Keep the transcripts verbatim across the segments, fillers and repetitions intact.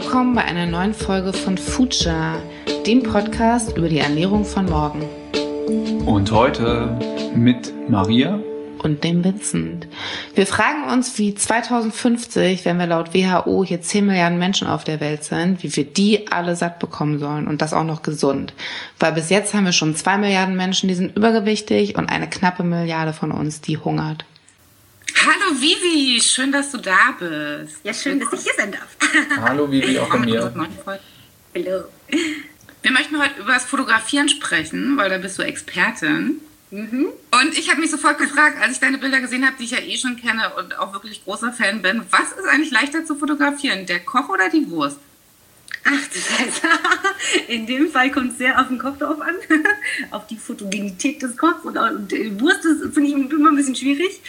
willkommen bei einer neuen Folge von Future, dem Podcast über die Ernährung von morgen. Und heute mit Maria und dem Vincent. Wir fragen uns, wie zweitausendfünfzig, wenn wir laut W H O hier zehn Milliarden Menschen auf der Welt sind, wie wir die alle satt bekommen sollen und das auch noch gesund. Weil bis jetzt haben wir schon zwei Milliarden Menschen, die sind übergewichtig und eine knappe Milliarde von uns, die hungert. Hallo Vivi, schön, dass du da bist. Ja, schön, dass ich hier sein darf. Hallo Vivi, auch von mir. Hallo. Wir möchten heute über das Fotografieren sprechen, weil da bist du Expertin. Mhm. Und ich habe mich sofort gefragt, als ich deine Bilder gesehen habe, die ich ja eh schon kenne und auch wirklich großer Fan bin, was ist eigentlich leichter zu fotografieren, der Koch oder die Wurst? Ach du Scheiße. In dem Fall kommt es sehr auf den Koch drauf an, auf die Fotogenität des Kochs. Und, und die Wurst finde ich immer ein bisschen schwierig.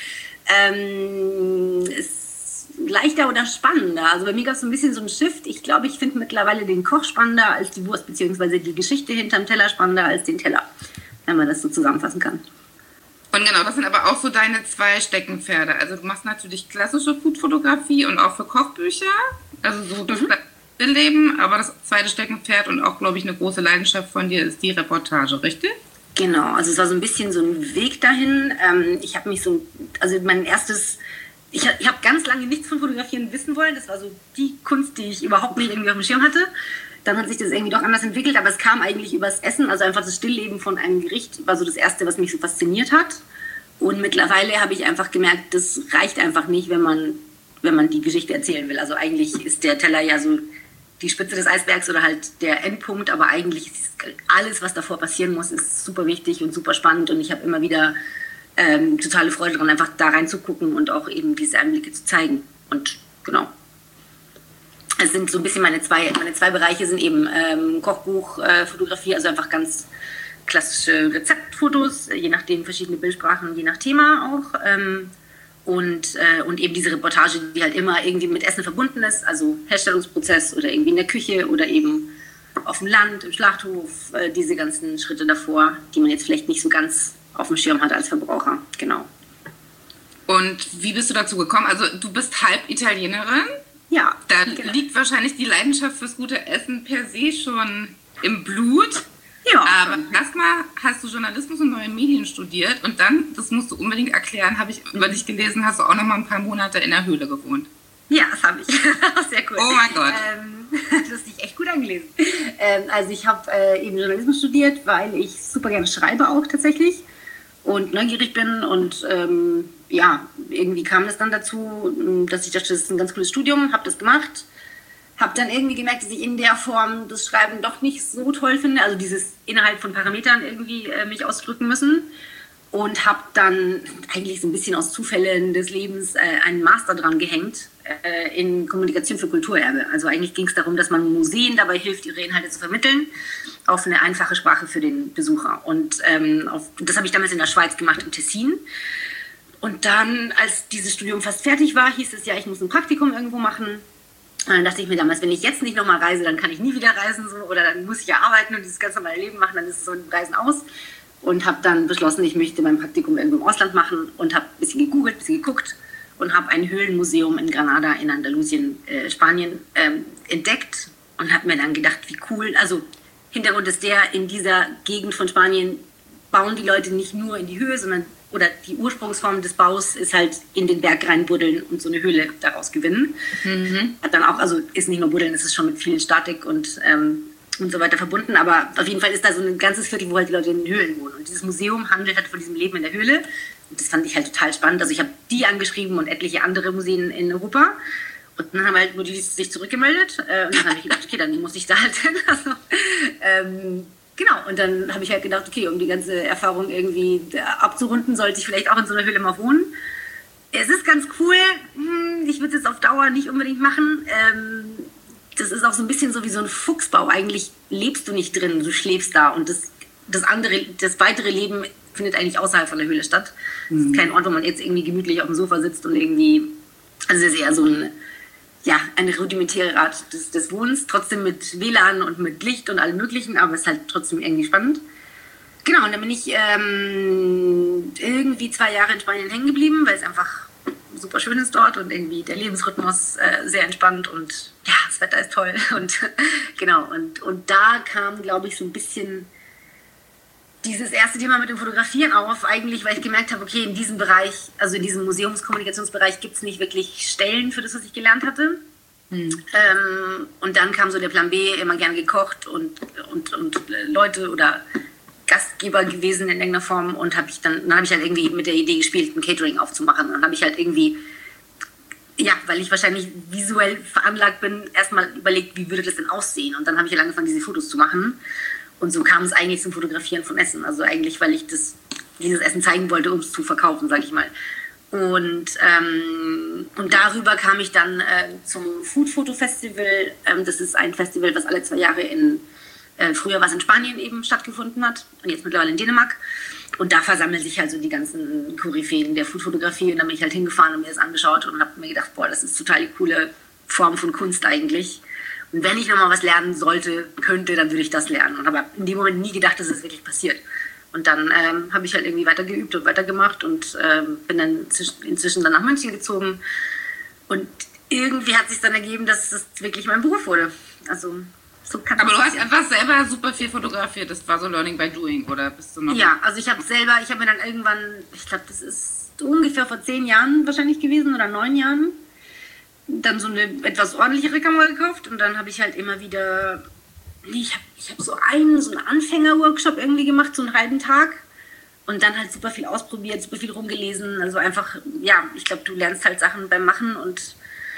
Ähm, ist leichter oder spannender. Also bei mir gab es so ein bisschen so einen Shift. Ich glaube, ich finde mittlerweile den Koch spannender als die Wurst, beziehungsweise die Geschichte hinterm Teller spannender als den Teller, wenn man das so zusammenfassen kann. Und genau, das sind aber auch so deine zwei Steckenpferde. Also du machst natürlich klassische Foodfotografie und auch für Kochbücher, also so das mhm. Leben, aber das zweite Steckenpferd und auch, glaube ich, eine große Leidenschaft von dir ist die Reportage, richtig? Genau, also es war so ein bisschen so ein Weg dahin. Ähm, ich habe mich so, also mein erstes, ich, ich habe ganz lange nichts von Fotografieren wissen wollen. Das war so die Kunst, die ich überhaupt nicht irgendwie auf dem Schirm hatte. Dann hat sich das irgendwie doch anders entwickelt, aber es kam eigentlich übers Essen, also einfach das Stillleben von einem Gericht war so das Erste, was mich so fasziniert hat. Und mittlerweile habe ich einfach gemerkt, das reicht einfach nicht, wenn man, wenn man die Geschichte erzählen will. Also eigentlich ist der Teller ja so die Spitze des Eisbergs oder halt der Endpunkt, aber eigentlich ist alles, was davor passieren muss, ist super wichtig und super spannend und ich habe immer wieder ähm, totale Freude daran, einfach da reinzugucken und auch eben diese Einblicke zu zeigen. Und genau. Es sind so ein bisschen meine zwei, meine zwei Bereiche sind eben ähm, Kochbuch, äh, Fotografie, also einfach ganz klassische Rezeptfotos, je nachdem verschiedene Bildsprachen, je nach Thema auch. Ähm, und, äh, und eben diese Reportage, die halt immer irgendwie mit Essen verbunden ist, also Herstellungsprozess oder irgendwie in der Küche oder eben auf dem Land, im Schlachthof, äh, diese ganzen Schritte davor, die man jetzt vielleicht nicht so ganz auf dem Schirm hat als Verbraucher. Genau. Und wie bist du dazu gekommen? Also du bist halb Italienerin. Ja. Da genau. liegt wahrscheinlich die Leidenschaft fürs gute Essen per se schon im Blut. Ja. Aber erstmal hast du Journalismus und neue Medien studiert und dann, das musst du unbedingt erklären, habe ich über dich gelesen, hast du auch noch mal ein paar Monate in der Höhle gewohnt. Ja, das habe ich. Sehr cool. Oh mein Gott. Ähm, das hast dich echt gut angelesen. Ähm, also ich habe äh, eben Journalismus studiert, weil ich super gerne schreibe auch tatsächlich und neugierig bin und ähm, ja, irgendwie kam es dann dazu, dass ich dachte, das ist ein ganz cooles Studium, habe das gemacht, habe dann irgendwie gemerkt, dass ich in der Form das Schreiben doch nicht so toll finde, also dieses innerhalb von Parametern irgendwie äh, mich ausdrücken müssen. Und habe dann eigentlich so ein bisschen aus Zufällen des Lebens äh, einen Master dran gehängt äh, in Kommunikation für Kulturerbe. Also eigentlich ging es darum, dass man Museen dabei hilft, ihre Inhalte zu vermitteln auf eine einfache Sprache für den Besucher. Und ähm, auf, das habe ich damals in der Schweiz gemacht, im Tessin. Und dann, als dieses Studium fast fertig war, hieß es ja, ich muss ein Praktikum irgendwo machen. Und dann dachte ich mir damals, wenn ich jetzt nicht nochmal reise, dann kann ich nie wieder reisen. So, oder dann muss ich ja arbeiten und dieses ganz normale Leben machen, dann ist es so ein Reisen aus. Und habe dann beschlossen, ich möchte mein Praktikum irgendwo im Ausland machen und habe ein bisschen gegoogelt, ein bisschen geguckt und habe ein Höhlenmuseum in Granada in Andalusien, äh, Spanien, ähm, entdeckt und habe mir dann gedacht, wie cool. Also Hintergrund ist der, in dieser Gegend von Spanien bauen die Leute nicht nur in die Höhe, sondern oder die Ursprungsform des Baus ist halt in den Berg reinbuddeln und so eine Höhle daraus gewinnen. Mhm. Hat dann auch, also ist nicht nur buddeln, es ist schon mit viel Statik und ähm, und so weiter verbunden, aber auf jeden Fall ist da so ein ganzes Viertel, wo halt die Leute in den Höhlen wohnen. Und dieses Museum handelt halt von diesem Leben in der Höhle. Und das fand ich halt total spannend. Also ich habe die angeschrieben und etliche andere Museen in Europa. Und dann haben halt nur die sich zurückgemeldet. Äh, und dann habe ich gedacht, okay, dann muss ich da halt hin. Also, ähm, genau, und dann habe ich halt gedacht, okay, um die ganze Erfahrung irgendwie abzurunden, sollte ich vielleicht auch in so einer Höhle mal wohnen. Es ist ganz cool. Ich würde es jetzt auf Dauer nicht unbedingt machen. Ähm, Das ist auch so ein bisschen so wie so ein Fuchsbau. Eigentlich lebst du nicht drin, du schläfst da. Und das, das andere, das weitere Leben findet eigentlich außerhalb von der Höhle statt. Es mhm. ist kein Ort, wo man jetzt irgendwie gemütlich auf dem Sofa sitzt und irgendwie... Also es ist eher so ein, ja, eine rudimentäre Art des, des Wohnens. Trotzdem mit W L A N und mit Licht und allem Möglichen, aber es ist halt trotzdem irgendwie spannend. Genau, und dann bin ich ähm, irgendwie zwei Jahre in Spanien hängen geblieben, weil es einfach super schön ist dort und irgendwie der Lebensrhythmus äh, sehr entspannt und ja, das Wetter ist toll und genau und, und da kam, glaube ich, so ein bisschen dieses erste Thema mit dem Fotografieren auf, eigentlich, weil ich gemerkt habe, okay, in diesem Bereich, also in diesem Museumskommunikationsbereich gibt es nicht wirklich Stellen für das, was ich gelernt hatte. Hm. Ähm, und dann kam so der Plan B, immer gern gekocht und, und, und Leute oder Gastgeber gewesen in irgendeiner Form und habe ich dann, dann habe ich halt irgendwie mit der Idee gespielt, ein Catering aufzumachen. Und dann habe ich halt irgendwie, ja, weil ich wahrscheinlich visuell veranlagt bin, erstmal überlegt, wie würde das denn aussehen? Und dann habe ich halt angefangen, diese Fotos zu machen. Und so kam es eigentlich zum Fotografieren von Essen. Also eigentlich, weil ich das, dieses Essen zeigen wollte, um es zu verkaufen, sage ich mal. Und, ähm, und darüber kam ich dann äh, zum Food Photo Festival. Ähm, das ist ein Festival, was alle zwei Jahre in, äh, früher was in Spanien eben stattgefunden hat und jetzt mittlerweile in Dänemark. Und da versammeln sich halt so die ganzen Koryphäen der Food-Fotografie. Und dann bin ich halt hingefahren und mir das angeschaut und habe mir gedacht, boah, das ist total die coole Form von Kunst eigentlich. Und wenn ich nochmal was lernen sollte, könnte, dann würde ich das lernen. Und habe in dem Moment nie gedacht, dass es wirklich passiert. Und dann ähm, habe ich halt irgendwie weiter geübt und weitergemacht und ähm, bin dann inzwischen dann nach München gezogen. Und irgendwie hat sich dann ergeben, dass das wirklich mein Beruf wurde. Also so kann Aber das du passieren. hast einfach selber super viel fotografiert. Das war so Learning by Doing, oder bist du noch? Ja, also ich habe selber, ich habe mir dann irgendwann, ich glaube, das ist ungefähr vor zehn Jahren wahrscheinlich gewesen oder neun Jahren, dann so eine etwas ordentlichere Kamera gekauft und dann habe ich halt immer wieder, nee, ich habe ich hab so einen, so einen Anfänger-Workshop irgendwie gemacht, so einen halben Tag und dann halt super viel ausprobiert, super viel rumgelesen, also einfach, ja, ich glaube, du lernst halt Sachen beim Machen und,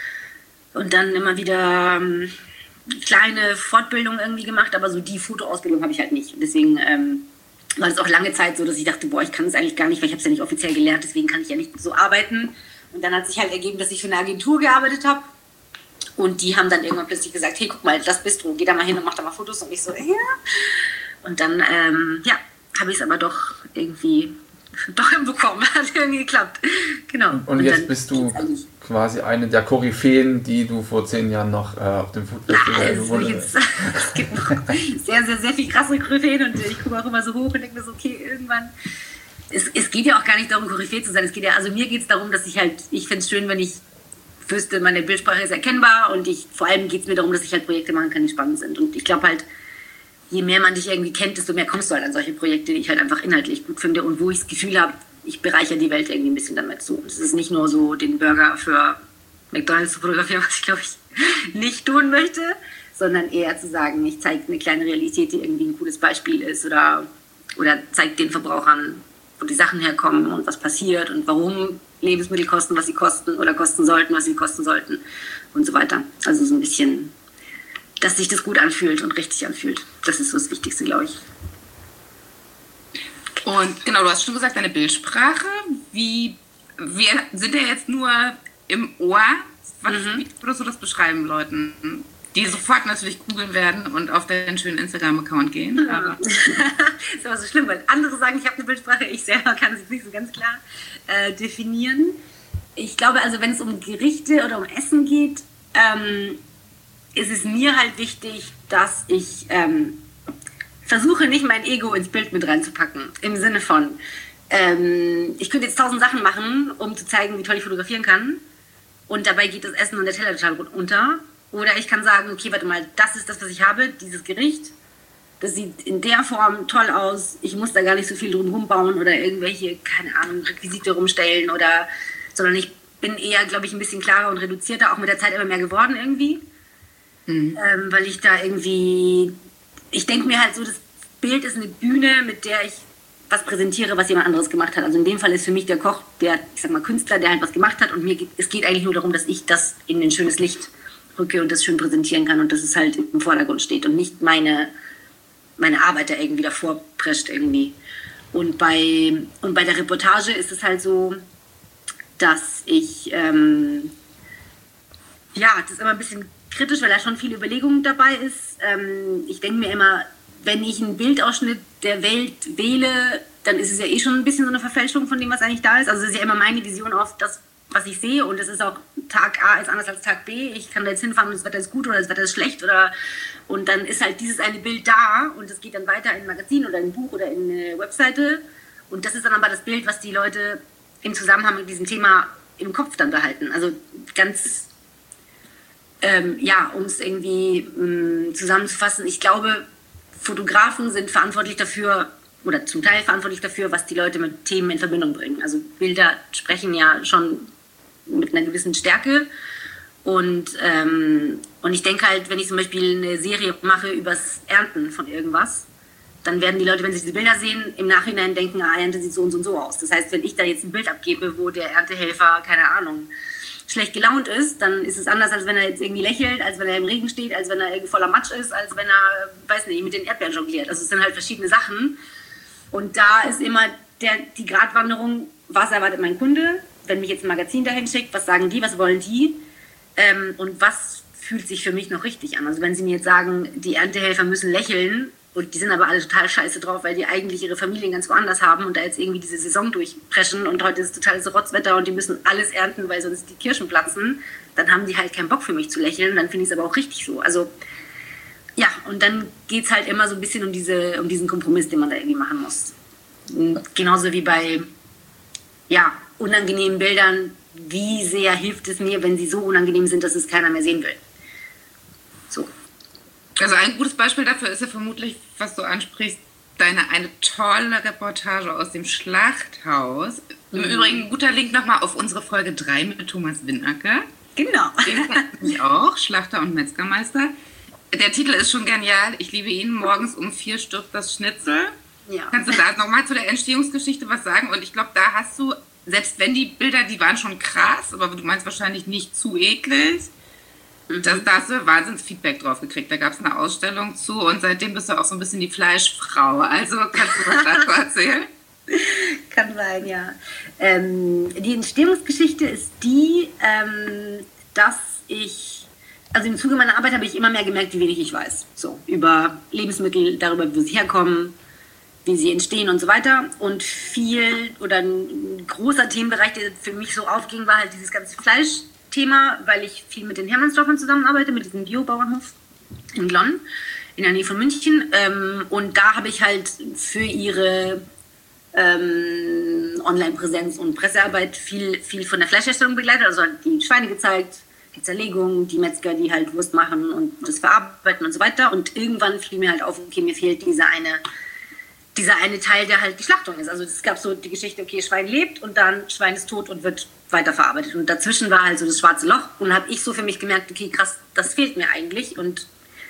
und dann immer wieder ähm, kleine Fortbildungen irgendwie gemacht, aber so die Fotoausbildung habe ich halt nicht und deswegen ähm, war es auch lange Zeit so, dass ich dachte, boah, ich kann es eigentlich gar nicht, weil ich habe es ja nicht offiziell gelernt, deswegen kann ich ja nicht so arbeiten. Und dann hat sich halt ergeben, dass ich für eine Agentur gearbeitet habe. Und die haben dann irgendwann plötzlich gesagt, hey, guck mal, das bist du, geh da mal hin und mach da mal Fotos. Und ich so, ja. Und dann, ähm, ja, habe ich es aber doch irgendwie doch hinbekommen. Hat irgendwie geklappt. Genau. Und, und, und jetzt bist du quasi eine der Koryphäen, die du vor zehn Jahren noch äh, auf dem Food Festival gewonnen hast. Es gibt noch sehr, sehr, sehr viel krasse Koryphäen und ich gucke auch immer so hoch und denke mir so, okay, irgendwann... Es, es geht ja auch gar nicht darum, Koryphäe zu sein. Es geht ja, also mir geht es darum, dass ich halt, ich finde es schön, wenn ich wüsste, meine Bildsprache ist erkennbar und ich, vor allem geht es mir darum, dass ich halt Projekte machen kann, die spannend sind. Und ich glaube halt, je mehr man dich irgendwie kennt, desto mehr kommst du halt an solche Projekte, die ich halt einfach inhaltlich gut finde und wo ich das Gefühl habe, ich bereichere die Welt irgendwie ein bisschen damit so. Und es ist nicht nur so, den Burger für McDonald's zu fotografieren, was ich glaube ich nicht tun möchte, sondern eher zu sagen, ich zeige eine kleine Realität, die irgendwie ein cooles Beispiel ist oder, oder zeige den Verbrauchern, wo die Sachen herkommen und was passiert und warum Lebensmittel kosten, was sie kosten oder kosten sollten, was sie kosten sollten und so weiter. Also so ein bisschen, dass sich das gut anfühlt und richtig anfühlt. Das ist so das Wichtigste, glaube ich. Und genau, du hast schon gesagt, deine Bildsprache, wie, wir sind ja jetzt nur im Ohr. Was, mhm. Wie würdest du das beschreiben, Leuten, die sofort natürlich googeln werden und auf deinen schönen Instagram-Account gehen? Aber das ist aber so schlimm, weil andere sagen, ich habe eine Bildsprache, ich selber kann sie nicht so ganz klar äh, definieren. Ich glaube, also wenn es um Gerichte oder um Essen geht, ähm, ist es mir halt wichtig, dass ich ähm, versuche, nicht mein Ego ins Bild mit reinzupacken. Im Sinne von, ähm, ich könnte jetzt tausend Sachen machen, um zu zeigen, wie toll ich fotografieren kann. Und dabei geht das Essen und der Teller total unter. Oder ich kann sagen, okay, warte mal, das ist das, was ich habe, dieses Gericht. Das sieht in der Form toll aus. Ich muss da gar nicht so viel drum rumbauen oder irgendwelche, keine Ahnung, Requisite rumstellen. Oder, sondern ich bin eher, glaube ich, ein bisschen klarer und reduzierter, auch mit der Zeit immer mehr geworden irgendwie. Mhm. Ähm, weil ich da irgendwie, ich denke mir halt so, das Bild ist eine Bühne, mit der ich was präsentiere, was jemand anderes gemacht hat. Also in dem Fall ist für mich der Koch, der, ich sag mal, Künstler, der halt was gemacht hat. Und mir geht, es geht eigentlich nur darum, dass ich das in ein schönes Licht rücke und das schön präsentieren kann und dass es halt im Vordergrund steht und nicht meine, meine Arbeit da irgendwie davor prescht irgendwie. Und bei, und bei der Reportage ist es halt so, dass ich, ähm, ja, das ist immer ein bisschen kritisch, weil da schon viel Überlegung dabei ist. Ähm, ich denke mir immer, wenn ich einen Bildausschnitt der Welt wähle, dann ist es ja eh schon ein bisschen so eine Verfälschung von dem, was eigentlich da ist. Also es ist ja immer meine Vision auf das, was ich sehe, und es ist auch, Tag A ist anders als Tag B. Ich kann da jetzt hinfahren und das Wetter ist gut oder das Wetter ist schlecht, oder, und dann ist halt dieses eine Bild da und es geht dann weiter in ein Magazin oder in ein Buch oder in eine Webseite, und das ist dann aber das Bild, was die Leute im Zusammenhang mit diesem Thema im Kopf dann behalten. Also ganz, ähm, ja, um es irgendwie mh, zusammenzufassen, ich glaube, Fotografen sind verantwortlich dafür, oder zum Teil verantwortlich dafür, was die Leute mit Themen in Verbindung bringen. Also Bilder sprechen ja schon mit einer gewissen Stärke. Und, ähm, und ich denke halt, wenn ich zum Beispiel eine Serie mache übers Ernten von irgendwas, dann werden die Leute, wenn sie diese Bilder sehen, im Nachhinein denken, ah, Ernte sieht so und so und so aus. Das heißt, wenn ich da jetzt ein Bild abgebe, wo der Erntehelfer, keine Ahnung, schlecht gelaunt ist, dann ist es anders, als wenn er jetzt irgendwie lächelt, als wenn er im Regen steht, als wenn er irgendwie voller Matsch ist, als wenn er, weiß nicht, mit den Erdbeeren jongliert. Also es sind halt verschiedene Sachen. Und da ist immer der, die Gratwanderung, was erwartet mein Kunde, wenn mich jetzt ein Magazin dahin schickt, was sagen die, was wollen die? Ähm, und was fühlt sich für mich noch richtig an? Also wenn sie mir jetzt sagen, die Erntehelfer müssen lächeln und die sind aber alle total scheiße drauf, weil die eigentlich ihre Familien ganz woanders haben und da jetzt irgendwie diese Saison durchpreschen und heute ist totales Rotzwetter und die müssen alles ernten, weil sonst die Kirschen platzen, dann haben die halt keinen Bock für mich zu lächeln, dann finde ich es aber auch richtig so. Also ja, und dann geht es halt immer so ein bisschen um, diese, um diesen Kompromiss, den man da irgendwie machen muss. Genauso wie bei ja, unangenehmen Bildern. Wie sehr hilft es mir, wenn sie so unangenehm sind, dass es keiner mehr sehen will? So. Also ein gutes Beispiel dafür ist ja vermutlich, was du ansprichst, deine eine tolle Reportage aus dem Schlachthaus. Mhm. Im Übrigen ein guter Link nochmal auf unsere Folge drei mit Thomas Winnacker. Genau. Den kenne ich auch, Schlachter und Metzgermeister. Der Titel ist schon genial. Ich liebe ihn. Morgens um vier stirbt das Schnitzel. Ja. Kannst du da nochmal zu der Entstehungsgeschichte was sagen? Und ich glaube, da hast du, selbst wenn die Bilder, die waren schon krass, aber du meinst wahrscheinlich nicht zu eklig, mhm. das, da hast du Wahnsinnsfeedback drauf gekriegt. Da gab es eine Ausstellung zu und seitdem bist du auch so ein bisschen die Fleischfrau. Also kannst du was dazu erzählen? Kann sein, ja. Ähm, die Entstehungsgeschichte ist die, ähm, dass ich, also im Zuge meiner Arbeit habe ich immer mehr gemerkt, wie wenig ich weiß. So, über Lebensmittel, darüber, wo sie herkommen, wie sie entstehen und so weiter. Und viel oder ein großer Themenbereich, der für mich so aufging, war halt dieses ganze Fleischthema, weil ich viel mit den Hermannsdorfern zusammenarbeite, mit diesem Biobauernhof in Glonn, in der Nähe von München. Und da habe ich halt für ihre ähm, Online-Präsenz und Pressearbeit viel, viel von der Fleischherstellung begleitet. Also halt die Schweine gezeigt, die Zerlegung, die Metzger, die halt Wurst machen und das verarbeiten und so weiter. Und irgendwann fiel mir halt auf, okay, mir fehlt dieser eine dieser eine Teil, der halt die Schlachtung ist. Also es gab so die Geschichte, okay, Schwein lebt und dann Schwein ist tot und wird weiterverarbeitet. Und dazwischen war halt so das schwarze Loch und habe ich so für mich gemerkt, okay, krass, das fehlt mir eigentlich. Und,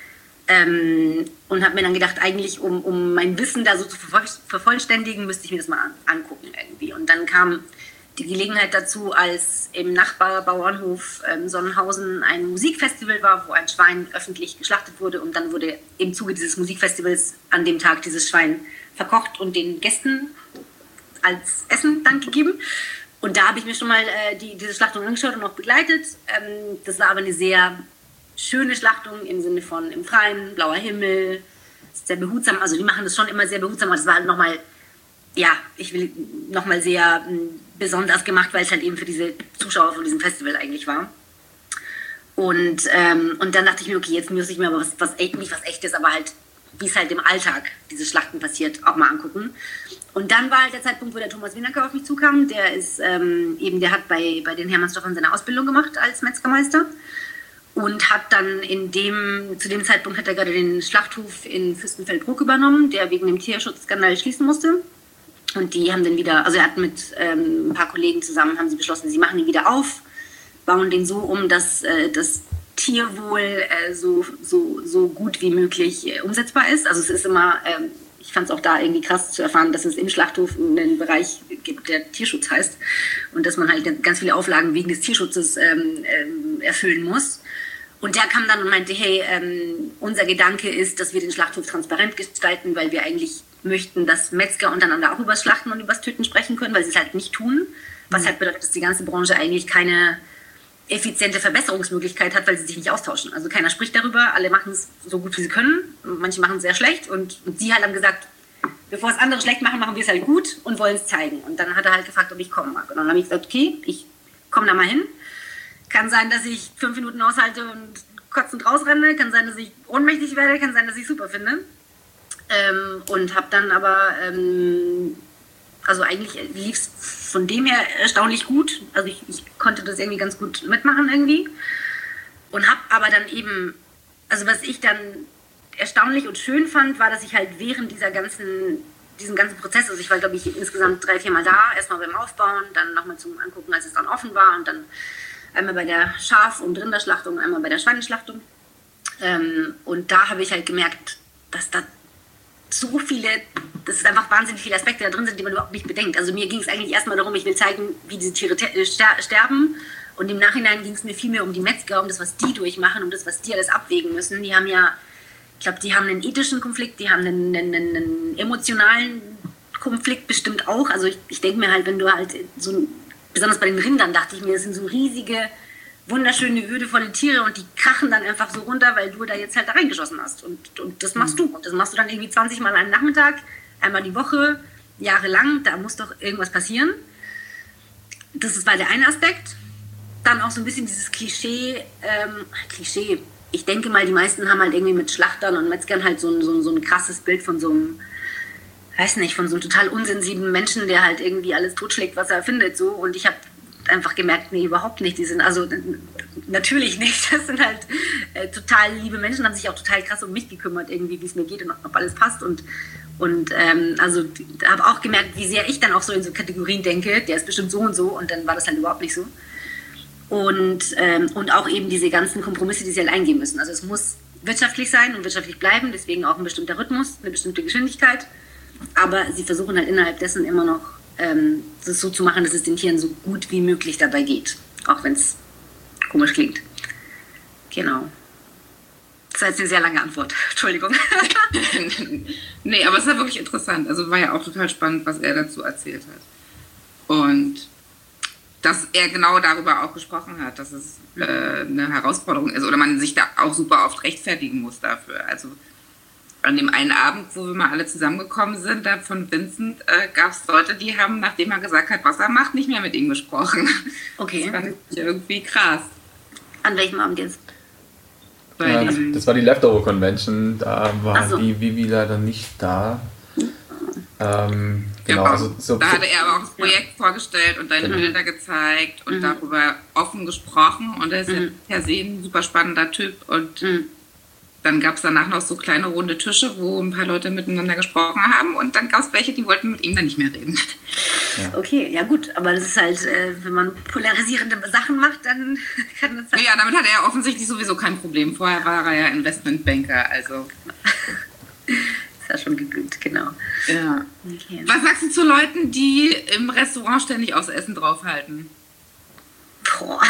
ähm, und habe mir dann gedacht, eigentlich, um, um mein Wissen da so zu vervollständigen, müsste ich mir das mal an, angucken irgendwie. Und dann kam die Gelegenheit dazu, als im Nachbarbauernhof ähm, Sonnenhausen ein Musikfestival war, wo ein Schwein öffentlich geschlachtet wurde. Und dann wurde im Zuge dieses Musikfestivals an dem Tag dieses Schwein verkocht und den Gästen als Essen dann gegeben. Und da habe ich mir schon mal äh, die, diese Schlachtung angeschaut und auch begleitet. Ähm, das war aber eine sehr schöne Schlachtung im Sinne von im Freien, blauer Himmel, sehr behutsam. Also die machen das schon immer sehr behutsam, aber das war halt nochmal, ja, ich will nochmal sehr m, besonders gemacht, weil es halt eben für diese Zuschauer von diesem Festival eigentlich war. Und, ähm, und dann dachte ich mir, okay, jetzt muss ich mir aber was, was echt, nicht was Echtes, aber halt wie es halt im Alltag diese Schlachten passiert, auch mal angucken. Und dann war halt der Zeitpunkt, wo der Thomas Winnacker auf mich zukam. Der ist ähm, eben, der hat bei, bei den Hermannsdorfern seine Ausbildung gemacht als Metzgermeister und hat dann in dem, zu dem Zeitpunkt hat er gerade den Schlachthof in Fürstenfeldbruck übernommen, der wegen dem Tierschutzskandal schließen musste. Und die haben dann wieder, also er hat mit ähm, ein paar Kollegen zusammen, haben sie beschlossen, sie machen den wieder auf, bauen den so um, dass äh, das Tierwohl äh, so, so, so gut wie möglich äh, umsetzbar ist. Also es ist immer, ähm, ich fand es auch da irgendwie krass zu erfahren, dass es im Schlachthof einen Bereich gibt, der Tierschutz heißt und dass man halt ganz viele Auflagen wegen des Tierschutzes ähm, ähm, erfüllen muss. Und der kam dann und meinte, hey, ähm, unser Gedanke ist, dass wir den Schlachthof transparent gestalten, weil wir eigentlich möchten, dass Metzger untereinander auch über das Schlachten und über das Töten sprechen können, weil sie es halt nicht tun. Was halt bedeutet, dass die ganze Branche eigentlich keine effiziente Verbesserungsmöglichkeit hat, weil sie sich nicht austauschen. Also keiner spricht darüber, alle machen es so gut, wie sie können. Manche machen es sehr schlecht und, und sie halt haben gesagt, bevor es andere schlecht machen, machen wir es halt gut und wollen es zeigen. Und dann hat er halt gefragt, ob ich kommen mag. Und dann habe ich gesagt, okay, ich komme da mal hin. Kann sein, dass ich fünf Minuten aushalte und kotzend rausrenne. Kann sein, dass ich ohnmächtig werde. Kann sein, dass ich super finde. Ähm, und habe dann aber ähm, Also eigentlich lief es von dem her erstaunlich gut. Also ich, ich konnte das irgendwie ganz gut mitmachen irgendwie. Und habe aber dann eben, also was ich dann erstaunlich und schön fand, war, dass ich halt während dieser ganzen, diesen ganzen Prozess, also ich war glaube ich insgesamt drei, vier Mal da, erstmal beim Aufbauen, dann nochmal zum Angucken, als es dann offen war und dann einmal bei der Schaf- und Rinderschlachtung, einmal bei der Schweineschlachtung. Ähm, und da habe ich halt gemerkt, dass da so viele, dass es einfach wahnsinnig viele Aspekte da drin sind, die man überhaupt nicht bedenkt. Also mir ging es eigentlich erstmal darum, ich will zeigen, wie diese Tiere te- sterben. Und im Nachhinein ging es mir viel mehr um die Metzger, um das, was die durchmachen, um das, was die alles abwägen müssen. Die haben ja, ich glaube, die haben einen ethischen Konflikt, die haben einen, einen, einen emotionalen Konflikt bestimmt auch. Also ich, ich denke mir halt, wenn du halt so, besonders bei den Rindern dachte ich mir, das sind so riesige, wunderschöne, würdevolle Tiere und die krachen dann einfach so runter, weil du da jetzt halt da reingeschossen hast. Und, und das machst du. Und das machst du dann irgendwie zwanzig Mal am Nachmittag, einmal die Woche, jahrelang. Da muss doch irgendwas passieren. Das war der eine Aspekt. Dann auch so ein bisschen dieses Klischee, ähm, Klischee. Ich denke mal, die meisten haben halt irgendwie mit Schlachtern und Metzgern halt so ein, so ein, so ein krasses Bild von so einem, weiß nicht, von so einem total unsensiblen Menschen, der halt irgendwie alles totschlägt, was er findet. So. Und ich habe einfach gemerkt, nee, überhaupt nicht. Die sind also natürlich nicht. Das sind halt äh, total liebe Menschen, haben sich auch total krass um mich gekümmert, irgendwie, wie es mir geht und ob alles passt. Und, und ähm, also habe auch gemerkt, wie sehr ich dann auch so in so Kategorien denke, der ist bestimmt so und so und dann war das halt überhaupt nicht so. Und, ähm, und auch eben diese ganzen Kompromisse, die sie halt eingehen müssen. Also es muss wirtschaftlich sein und wirtschaftlich bleiben, deswegen auch ein bestimmter Rhythmus, eine bestimmte Geschwindigkeit. Aber sie versuchen halt innerhalb dessen immer noch ähm, das so zu machen, dass es den Tieren so gut wie möglich dabei geht. Auch wenn es komisch klingt. Genau. Das war jetzt eine sehr lange Antwort. Entschuldigung. Nee, aber es war wirklich interessant. Also war ja auch total spannend, was er dazu erzählt hat. Und dass er genau darüber auch gesprochen hat, dass es äh, eine Herausforderung ist oder man sich da auch super oft rechtfertigen muss dafür. Also an dem einen Abend, wo wir mal alle zusammengekommen sind, da von Vincent, äh, gab es Leute, die haben, nachdem er gesagt hat, was er macht, nicht mehr mit ihm gesprochen. Okay. Das fand ich irgendwie krass. An welchem Abend jetzt? Ja, das war die Leftover Convention, da war so. die Vivi leider nicht da. Ähm, genau, Ja, auch, also so, da hatte er aber auch das Projekt ja. vorgestellt und deine genau. Bilder gezeigt und mhm. darüber offen gesprochen und er ist mhm. ja per se ein super spannender Typ und mhm. dann gab es danach noch so kleine runde Tische, wo ein paar Leute miteinander gesprochen haben und dann gab es welche, die wollten mit ihm dann nicht mehr reden. Ja. Okay, ja gut, aber das ist halt, äh, wenn man polarisierende Sachen macht, dann kann das halt... Ja, damit hat er offensichtlich sowieso kein Problem. Vorher war er ja Investmentbanker, also... ist ja schon gegönnt, genau. Ja. Okay. Was sagst du zu Leuten, die im Restaurant ständig aufs Essen draufhalten? Boah.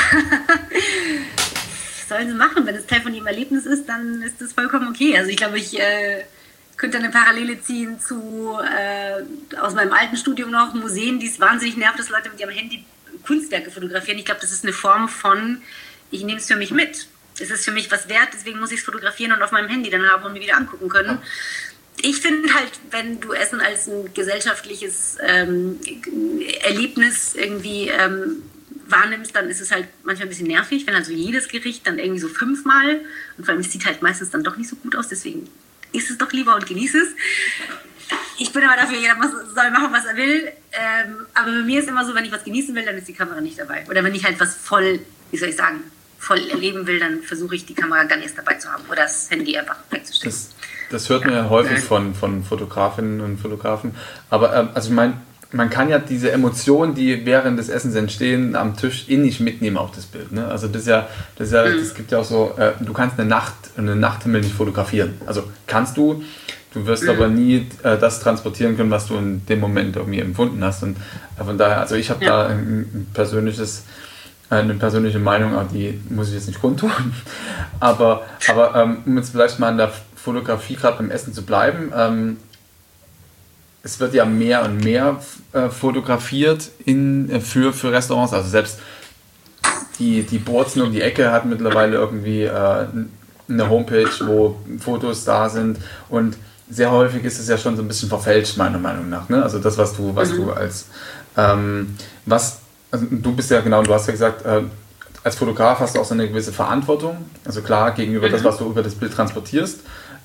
Sollen sie machen, wenn es Teil von ihrem Erlebnis ist, dann ist das vollkommen okay. Also ich glaube, ich äh, könnte eine Parallele ziehen zu äh, aus meinem alten Studium noch Museen, die es wahnsinnig nervt, dass Leute mit ihrem Handy Kunstwerke fotografieren. Ich glaube, das ist eine Form von, ich nehme es für mich mit. Es ist für mich was wert, deswegen muss ich es fotografieren und auf meinem Handy dann haben und mir wieder angucken können. Ich finde halt, wenn du Essen als ein gesellschaftliches ähm, Erlebnis irgendwie ähm, wahrnimmst, dann ist es halt manchmal ein bisschen nervig, wenn also jedes Gericht dann irgendwie so fünfmal und vor allem es sieht halt meistens dann doch nicht so gut aus, deswegen isst es doch lieber und genieß es. Ich bin aber dafür, jeder soll machen, was er will, ähm, aber bei mir ist immer so, wenn ich was genießen will, dann ist die Kamera nicht dabei. Oder wenn ich halt was voll, wie soll ich sagen, voll erleben will, dann versuche ich die Kamera gar nicht erst dabei zu haben oder das Handy einfach wegzustellen. Das, das hört man ja häufig von, von Fotografinnen und Fotografen, aber ähm, also ich meine, man kann ja diese Emotionen, die während des Essens entstehen, am Tisch eh nicht mitnehmen auf das Bild. Ne? Also das ist ja, das ist ja, mhm. das gibt ja auch so, äh, du kannst eine Nacht, einen Nachthimmel nicht fotografieren. Also kannst du, du wirst mhm. aber nie äh, das transportieren können, was du in dem Moment irgendwie empfunden hast. Und äh, von daher, also ich habe ja. da ein, ein persönliches, äh, eine persönliche Meinung, aber die muss ich jetzt nicht kundtun. aber, aber ähm, um jetzt vielleicht mal in der Fotografie gerade beim Essen zu bleiben, ähm, es wird ja mehr und mehr äh, fotografiert in, äh, für, für Restaurants. Also selbst die, die Boarzen um die Ecke hat mittlerweile irgendwie äh, eine Homepage, wo Fotos da sind. Und sehr häufig ist es ja schon so ein bisschen verfälscht, meiner Meinung nach. Ne? Also das, was du, was mhm. du als... Ähm, was, also du bist ja genau, du hast ja gesagt, äh, als Fotograf hast du auch so eine gewisse Verantwortung. Also klar, gegenüber mhm. das, was du über das Bild transportierst.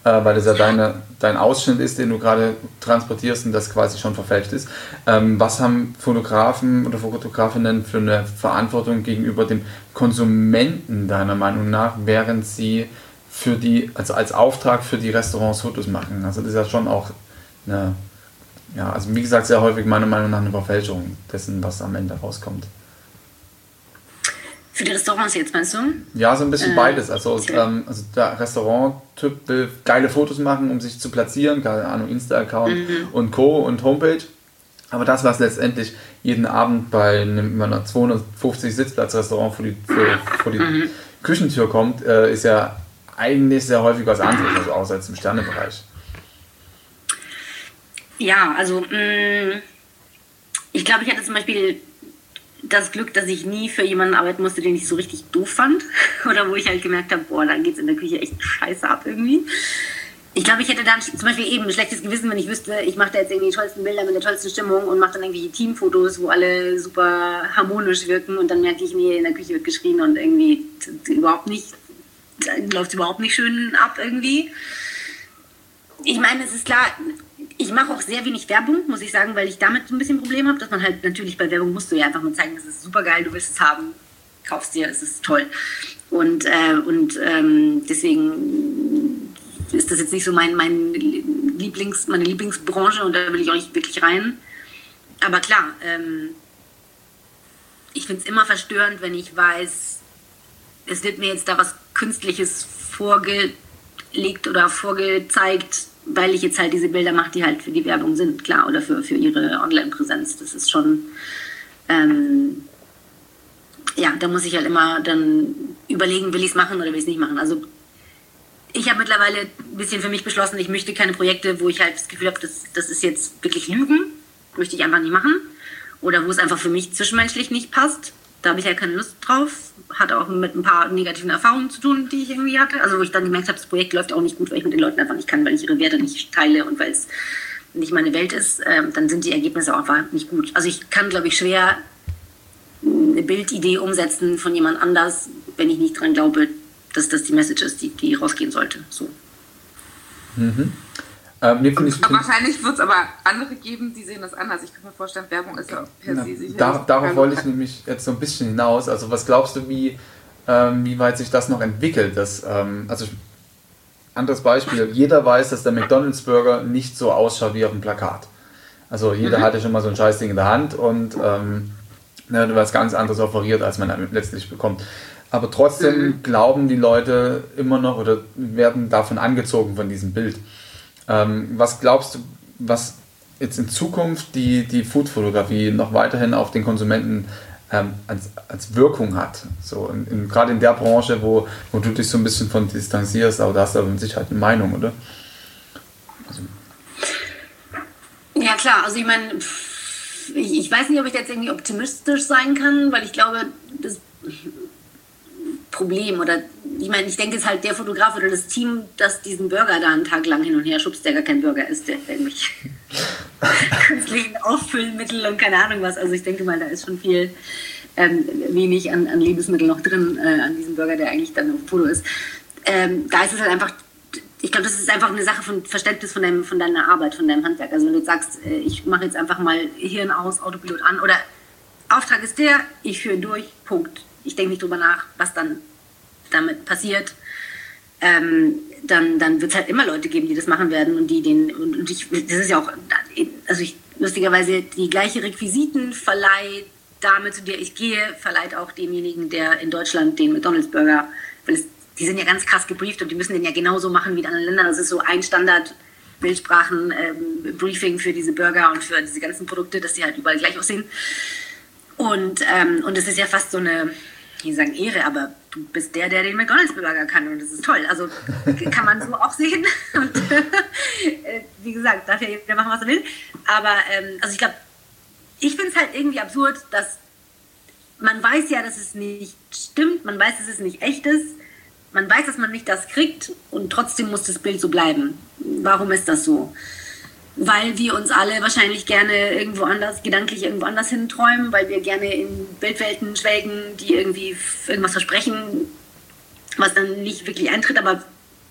äh, weil das ja deine, dein Ausschnitt ist, den du gerade transportierst und das quasi schon verfälscht ist. Ähm, was haben Fotografen oder Fotografinnen für eine Verantwortung gegenüber dem Konsumenten deiner Meinung nach, während sie für die, also als Auftrag für die Restaurants Fotos machen? Also das ist ja schon auch eine, ja, also wie gesagt, sehr häufig meiner Meinung nach eine Verfälschung dessen, was am Ende rauskommt. Für die Restaurants jetzt, meinst du? Ja, so ein bisschen äh, beides. Also, ja. ähm, also der Restaurant-Typ will geile Fotos machen, um sich zu platzieren, keine Ahnung, Insta-Account mhm. und Co. und Homepage. Aber das, was letztendlich jeden Abend bei einem, einer zweihundertfünfzig Sitzplatz-Restaurant vor die, vor, vor die mhm. Küchentür kommt, äh, ist ja eigentlich sehr häufig was anderes, also außer jetzt im Sternebereich. Ja, also mh, ich glaube, ich hatte zum Beispiel das Glück, dass ich nie für jemanden arbeiten musste, den ich so richtig doof fand. Oder wo ich halt gemerkt habe, boah, da geht's in der Küche echt scheiße ab irgendwie. Ich glaube, ich hätte dann zum Beispiel eben ein schlechtes Gewissen, wenn ich wüsste, ich mache da jetzt irgendwie die tollsten Bilder mit der tollsten Stimmung und mache dann irgendwie Teamfotos, wo alle super harmonisch wirken und dann merke ich, nee, in der Küche wird geschrien und irgendwie überhaupt nicht, läuft überhaupt nicht schön ab irgendwie. Ich meine, es ist klar, ich mache auch sehr wenig Werbung, muss ich sagen, weil ich damit so ein bisschen ein Problem habe, dass man halt natürlich bei Werbung musst du ja einfach mal zeigen, das ist super geil, du willst es haben, kaufst dir, es ist toll. Und, äh, und ähm, deswegen ist das jetzt nicht so mein, mein Lieblings, meine Lieblingsbranche und da will ich auch nicht wirklich rein. Aber klar, ähm, ich finde es immer verstörend, wenn ich weiß, es wird mir jetzt da was Künstliches vorgelegt oder vorgezeigt, weil ich jetzt halt diese Bilder mache, die halt für die Werbung sind, klar, oder für, für ihre Online-Präsenz. Das ist schon, ähm, ja, da muss ich halt immer dann überlegen, will ich es machen oder will ich es nicht machen. Also ich habe mittlerweile ein bisschen für mich beschlossen, ich möchte keine Projekte, wo ich halt das Gefühl habe, das, das ist jetzt wirklich Lügen, möchte ich einfach nicht machen. Oder wo es einfach für mich zwischenmenschlich nicht passt. Da habe ich halt keine Lust drauf. Hat auch mit ein paar negativen Erfahrungen zu tun, die ich irgendwie hatte. Also wo ich dann gemerkt habe, das Projekt läuft auch nicht gut, weil ich mit den Leuten einfach nicht kann, weil ich ihre Werte nicht teile und weil es nicht meine Welt ist. Ähm, dann sind die Ergebnisse auch einfach nicht gut. Also ich kann, glaube ich, schwer eine Bildidee umsetzen von jemand anders, wenn ich nicht dran glaube, dass das die Message ist, die, die rausgehen sollte. So. Mhm. Ähm, nee, ich, wahrscheinlich wird es aber andere geben, die sehen das anders. Ich kann mir vorstellen, Werbung ist ja per na, se sicher. Dar, darauf wollte ich nämlich jetzt so ein bisschen hinaus. Also was glaubst du, wie, ähm, wie weit sich das noch entwickelt? Dass, ähm, also anderes Beispiel, jeder weiß, dass der McDonald's-Burger nicht so ausschaut wie auf dem Plakat. Also jeder mhm. hatte schon mal so ein Scheißding in der Hand und ähm, ne, was ganz anderes offeriert, als man letztlich bekommt. Aber trotzdem mhm. glauben die Leute immer noch oder werden davon angezogen von diesem Bild. Ähm, was glaubst du, was jetzt in Zukunft die, die Food-Fotografie noch weiterhin auf den Konsumenten ähm, als, als Wirkung hat? So in, in, gerade in der Branche, wo, wo du dich so ein bisschen von distanzierst, aber da hast du aber mit Sicherheit eine Meinung, oder? Also. Ja klar, also ich meine, ich, ich weiß nicht, ob ich jetzt irgendwie optimistisch sein kann, weil ich glaube, das Problem oder ich meine, ich denke, es ist halt der Fotograf oder das Team, das diesen Burger da einen Tag lang hin und her schubst, der gar kein Burger ist, der irgendwelche künstlichen Auffüllmittel und keine Ahnung was. Also ich denke mal, da ist schon viel ähm, wenig an, an Lebensmitteln noch drin äh, an diesem Burger, der eigentlich dann auf Foto ist. Ähm, da ist es halt einfach, ich glaube, das ist einfach eine Sache von Verständnis von, deinem, von deiner Arbeit, von deinem Handwerk. Also wenn du jetzt sagst, äh, ich mache jetzt einfach mal Hirn aus, Autopilot an oder Auftrag ist der, ich führe durch, Punkt. Ich denke nicht drüber nach, was dann damit passiert, ähm, dann, dann wird es halt immer Leute geben, die das machen werden und die den, und, und ich, das ist ja auch, also ich, lustigerweise die gleiche Requisitenverleih Dame, zu der ich gehe, verleiht auch demjenigen, der in Deutschland den McDonald's Burger, weil es, die sind ja ganz krass gebrieft und die müssen den ja genauso machen wie in anderen Ländern. Das ist so ein Standard Bildsprachen ähm, Briefing für diese Burger und für diese ganzen Produkte, dass die halt überall gleich aussehen. Und, ähm, und es ist ja fast so eine, die sagen Ehre, aber du bist der, der den McDonald's Burger kann und das ist toll. Also kann man so auch sehen. Und äh, wie gesagt, darf ja jeder machen, was er will. Aber ähm, also ich glaube, ich finde es halt irgendwie absurd, dass man weiß ja, dass es nicht stimmt, man weiß, dass es nicht echt ist, man weiß, dass man nicht das kriegt und trotzdem muss das Bild so bleiben. Warum ist das so? Weil wir uns alle wahrscheinlich gerne irgendwo anders, gedanklich irgendwo anders hinträumen, weil wir gerne in Bildwelten schwelgen, die irgendwie irgendwas versprechen, was dann nicht wirklich eintritt. Aber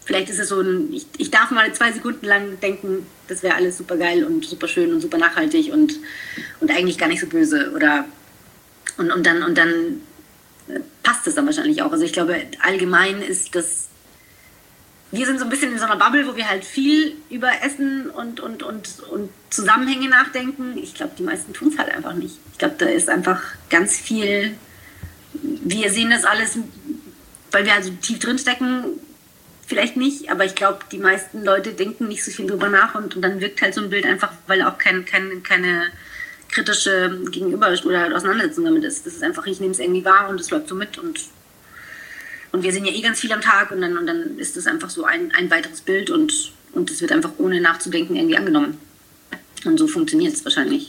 vielleicht ist es so ein, ich, ich darf mal zwei Sekunden lang denken, das wäre alles super geil und super schön und super nachhaltig und, und eigentlich gar nicht so böse. Oder und, und dann und dann passt es dann wahrscheinlich auch. Also ich glaube, allgemein ist das, wir sind so ein bisschen in so einer Bubble, wo wir halt viel über Essen und, und, und, und Zusammenhänge nachdenken. Ich glaube, die meisten tun es halt einfach nicht. Ich glaube, da ist einfach ganz viel, wir sehen das alles, weil wir also tief drin stecken, vielleicht nicht, aber ich glaube, die meisten Leute denken nicht so viel drüber nach und, und dann wirkt halt so ein Bild einfach, weil auch kein, kein, keine kritische Gegenüber oder Auseinandersetzung damit ist. Das ist einfach, ich nehme es irgendwie wahr und es läuft so mit und, und wir sehen ja eh ganz viel am Tag und dann, und dann ist es einfach so ein, ein weiteres Bild und, und es wird einfach ohne nachzudenken irgendwie angenommen. Und so funktioniert es wahrscheinlich.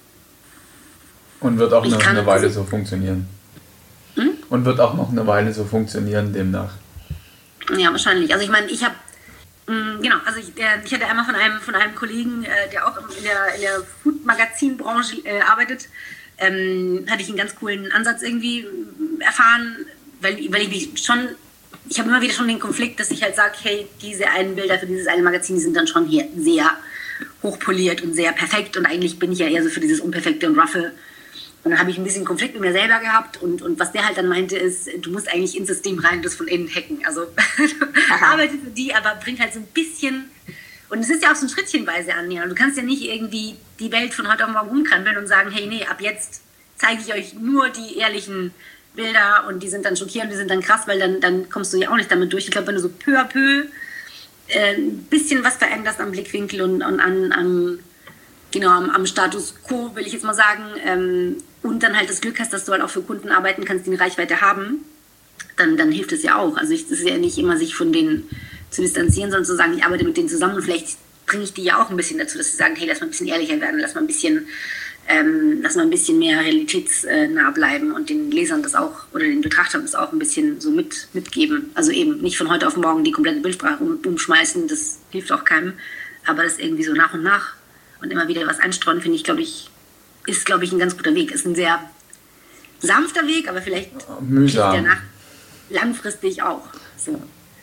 Und wird auch noch eine Weile so funktionieren. Hm? Und wird auch noch eine Weile so funktionieren demnach. Ja, wahrscheinlich. Also ich meine, ich habe, genau, also ich, der, ich hatte einmal von einem, von einem Kollegen, äh, der auch in der, in der Food-Magazin-Branche äh, arbeitet, ähm, hatte ich einen ganz coolen Ansatz irgendwie erfahren, weil, weil ich mich schon, ich habe immer wieder schon den Konflikt, dass ich halt sage, hey, diese einen Bilder für dieses eine Magazin, die sind dann schon hier sehr hochpoliert und sehr perfekt und eigentlich bin ich ja eher so für dieses Unperfekte und Roughe. Und dann habe ich ein bisschen Konflikt mit mir selber gehabt und, und was der halt dann meinte ist, du musst eigentlich ins System rein und das von innen hacken. Also arbeite für die, aber bringt halt so ein bisschen, und es ist ja auch so ein schrittchenweise annähern. Du kannst ja nicht irgendwie die Welt von heute auf morgen umkrempeln und sagen, hey, nee, ab jetzt zeige ich euch nur die ehrlichen Bilder und die sind dann schockierend, die sind dann krass, weil dann, dann kommst du ja auch nicht damit durch. Ich glaube, wenn du so peu à peu äh, ein bisschen was veränderst am Blickwinkel und, und an, an genau, am, am Status quo, will ich jetzt mal sagen, ähm, und dann halt das Glück hast, dass du halt auch für Kunden arbeiten kannst, die eine Reichweite haben, dann, dann hilft es ja auch. Also es ist ja nicht immer, sich von denen zu distanzieren, sondern zu sagen, ich arbeite mit denen zusammen und vielleicht bringe ich die ja auch ein bisschen dazu, dass sie sagen, hey, lass mal ein bisschen ehrlicher werden, lass mal ein bisschen, ähm, lass mal ein bisschen mehr realitätsnah bleiben und den Lesern das auch, oder den Betrachtern das auch ein bisschen so mit, mitgeben. Also eben nicht von heute auf morgen die komplette Bildsprache um, umschmeißen, das hilft auch keinem, aber das irgendwie so nach und nach und immer wieder was einstreuen, finde ich, glaube ich, ist, glaube ich, ein ganz guter Weg. Ist ein sehr sanfter Weg, aber vielleicht mühsam. Danach langfristig auch. So.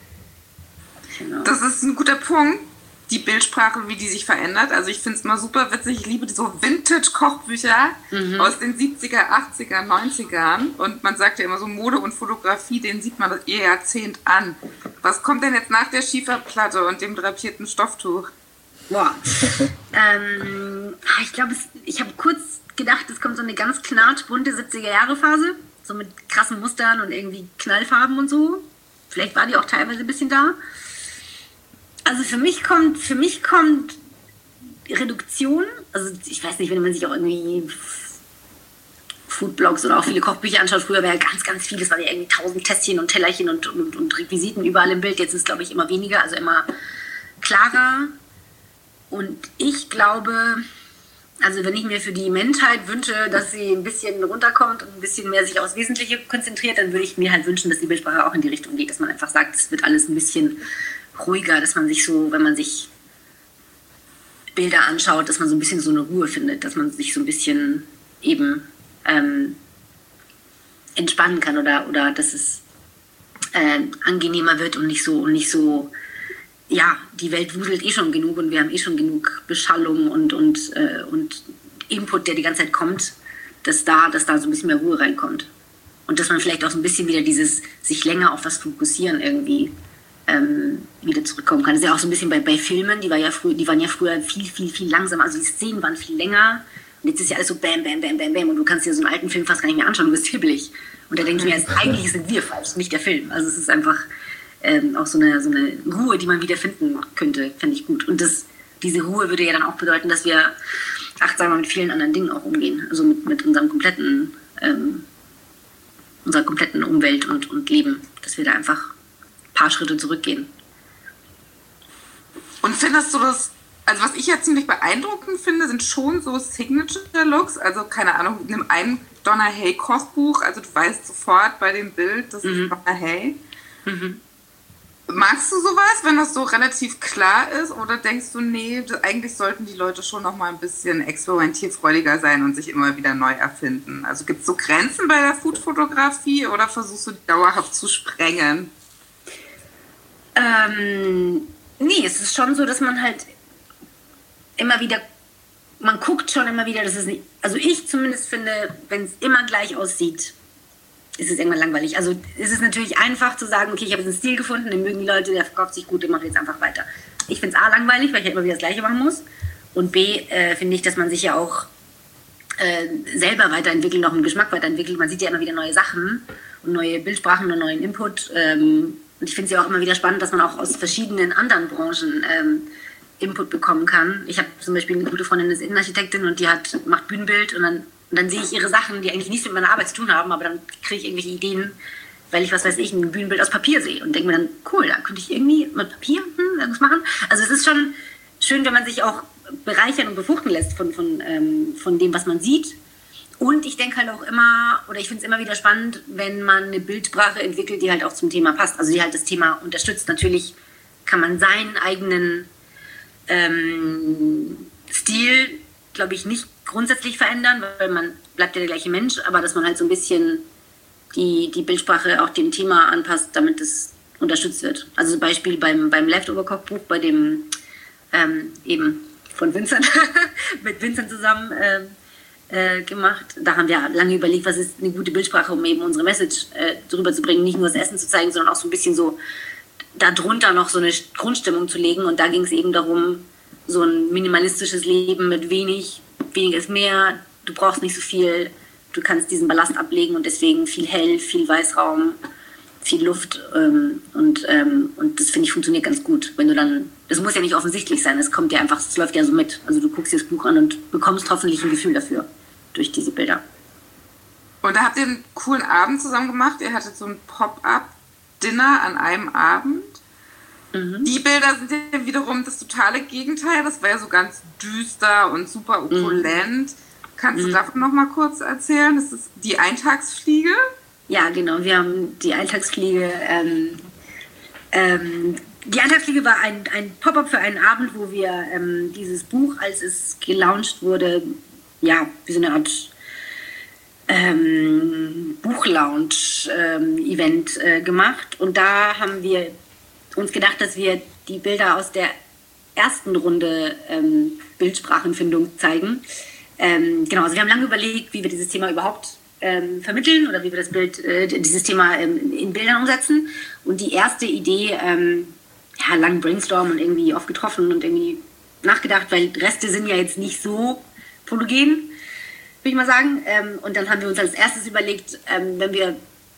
Genau. Das ist ein guter Punkt, die Bildsprache, wie die sich verändert. Also ich finde es mal super witzig. Ich liebe so Vintage-Kochbücher mhm. aus den siebziger, achtziger, neunzigern. Und man sagt ja immer so, Mode und Fotografie, denen sieht man das ihr Jahrzehnt an. Was kommt denn jetzt nach der Schieferplatte und dem drapierten Stofftuch? Boah. ähm, ich glaube, ich habe kurz gedacht, es kommt so eine ganz knatschbunte siebziger-Jahre-Phase, so mit krassen Mustern und irgendwie Knallfarben und so. Vielleicht war die auch teilweise ein bisschen da. Also für mich kommt, für mich kommt Reduktion, also ich weiß nicht, wenn man sich auch irgendwie Foodblogs oder auch viele Kochbücher anschaut, früher war ja ganz, ganz vieles, war ja irgendwie tausend Tässchen und Tellerchen und, und, und Requisiten überall im Bild. Jetzt ist es, glaube ich, immer weniger, also immer klarer. Und ich glaube, also wenn ich mir für die Menschheit wünsche, dass sie ein bisschen runterkommt und ein bisschen mehr sich aufs Wesentliche konzentriert, dann würde ich mir halt wünschen, dass die Bildsprache auch in die Richtung geht, dass man einfach sagt, es wird alles ein bisschen ruhiger, dass man sich so, wenn man sich Bilder anschaut, dass man so ein bisschen so eine Ruhe findet, dass man sich so ein bisschen eben ähm, entspannen kann oder, oder dass es äh, angenehmer wird und nicht so und nicht so ja, die Welt wuselt eh schon genug und wir haben eh schon genug Beschallung und, und, äh, und Input, der die ganze Zeit kommt, dass da, dass da so ein bisschen mehr Ruhe reinkommt. Und dass man vielleicht auch so ein bisschen wieder dieses sich länger auf was fokussieren irgendwie ähm, wieder zurückkommen kann. Das ist ja auch so ein bisschen bei, bei Filmen, die, war ja früh, die waren ja früher viel, viel, viel langsamer, also die Szenen waren viel länger und jetzt ist ja alles so bam, bam, bam, bam, bam und du kannst dir so einen alten Film fast gar nicht mehr anschauen, du bist hibbelig. Und da denke ich mir, also, eigentlich sind wir falsch, nicht der Film. Also es ist einfach Ähm, auch so eine, so eine Ruhe, die man wieder finden könnte, fände ich gut. Und das, diese Ruhe würde ja dann auch bedeuten, dass wir achtsamer mit vielen anderen Dingen auch umgehen. Also mit, mit unserem kompletten, ähm, unserer kompletten Umwelt und, und Leben. Dass wir da einfach ein paar Schritte zurückgehen. Und findest du das, also was ich ja ziemlich beeindruckend finde, sind schon so Signature-Looks. Also keine Ahnung, nimm ein Donna Hay Kochbuch, also du weißt sofort bei dem Bild, das mhm. ist Donna Hay. Mhm. Magst du sowas, wenn das so relativ klar ist, oder denkst du, nee, eigentlich sollten die Leute schon noch mal ein bisschen experimentierfreudiger sein und sich immer wieder neu erfinden? Also gibt es so Grenzen bei der Foodfotografie oder versuchst du die dauerhaft zu sprengen? Äh, Ähm, nee, es ist schon so, dass man halt immer wieder, man guckt schon immer wieder, dass es nicht, also ich zumindest finde, wenn es immer gleich aussieht, ist es irgendwann langweilig. Also es ist natürlich einfach zu sagen, okay, ich habe jetzt einen Stil gefunden, den mögen die Leute, der verkauft sich gut, den mache ich jetzt einfach weiter. Ich finde es A, langweilig, weil ich halt immer wieder das Gleiche machen muss. Und B, äh, finde ich, dass man sich ja auch äh, selber weiterentwickelt, noch im Geschmack weiterentwickelt. Man sieht ja immer wieder neue Sachen und neue Bildsprachen und neuen Input. Ähm, und ich finde es ja auch immer wieder spannend, dass man auch aus verschiedenen anderen Branchen ähm, Input bekommen kann. Ich habe zum Beispiel eine gute Freundin, die ist Innenarchitektin und die hat, macht Bühnenbild und dann, und dann sehe ich ihre Sachen, die eigentlich nichts mit meiner Arbeit zu tun haben, aber dann kriege ich irgendwelche Ideen, weil ich, was weiß ich, ein Bühnenbild aus Papier sehe und denke mir dann, cool, da könnte ich irgendwie mit Papier hm, irgendwas machen. Also es ist schon schön, wenn man sich auch bereichern und befruchten lässt von, von, ähm, von dem, was man sieht. Und ich denke halt auch immer, oder ich finde es immer wieder spannend, wenn man eine Bildsprache entwickelt, die halt auch zum Thema passt, also die halt das Thema unterstützt. Natürlich kann man seinen eigenen ähm, Stil, glaube ich, nicht grundsätzlich verändern, weil man bleibt ja der gleiche Mensch, aber dass man halt so ein bisschen die, die Bildsprache auch dem Thema anpasst, damit es unterstützt wird. Also zum Beispiel beim, beim Leftover-Kochbuch, bei dem ähm, eben von Vincent, mit Vincent zusammen äh, äh, gemacht. Da haben wir lange überlegt, was ist eine gute Bildsprache, um eben unsere Message äh, drüber zu bringen, nicht nur das Essen zu zeigen, sondern auch so ein bisschen so darunter noch so eine Grundstimmung zu legen. Und da ging es eben darum, so ein minimalistisches Leben mit wenig, weniger ist mehr, du brauchst nicht so viel, du kannst diesen Ballast ablegen und deswegen viel hell, viel Weißraum, viel Luft ähm, und, ähm, und das finde ich funktioniert ganz gut. Wenn du dann, das muss ja nicht offensichtlich sein, es kommt ja einfach, es läuft ja so mit. Also du guckst dir das Buch an und bekommst hoffentlich ein Gefühl dafür durch diese Bilder. Und da habt ihr einen coolen Abend zusammen gemacht, ihr hattet so ein Pop-up-Dinner an einem Abend. Mhm. Die Bilder sind ja wiederum das totale Gegenteil, das war ja so ganz düster und super opulent. Mhm. Kannst du mhm. davon noch mal kurz erzählen? Das ist die Eintagsfliege. Ja, genau. Wir haben die Eintagsfliege. Ähm, ähm, die Eintagsfliege war ein, ein Pop-up für einen Abend, wo wir ähm, dieses Buch, als es gelauncht wurde, ja, wie so eine Art ähm, Buchlounge-Event ähm, äh, gemacht. Und da haben wir uns gedacht, dass wir die Bilder aus der ersten Runde ähm, Bildsprachenfindung zeigen. Ähm, genau, also wir haben lange überlegt, wie wir dieses Thema überhaupt ähm, vermitteln oder wie wir das Bild, äh, dieses Thema ähm, in Bildern umsetzen. Und die erste Idee, ähm, ja, lang brainstormen und irgendwie oft getroffen und irgendwie nachgedacht, weil Reste sind ja jetzt nicht so fotogen, würde ich mal sagen. Ähm, und dann haben wir uns als erstes überlegt, ähm, wenn wir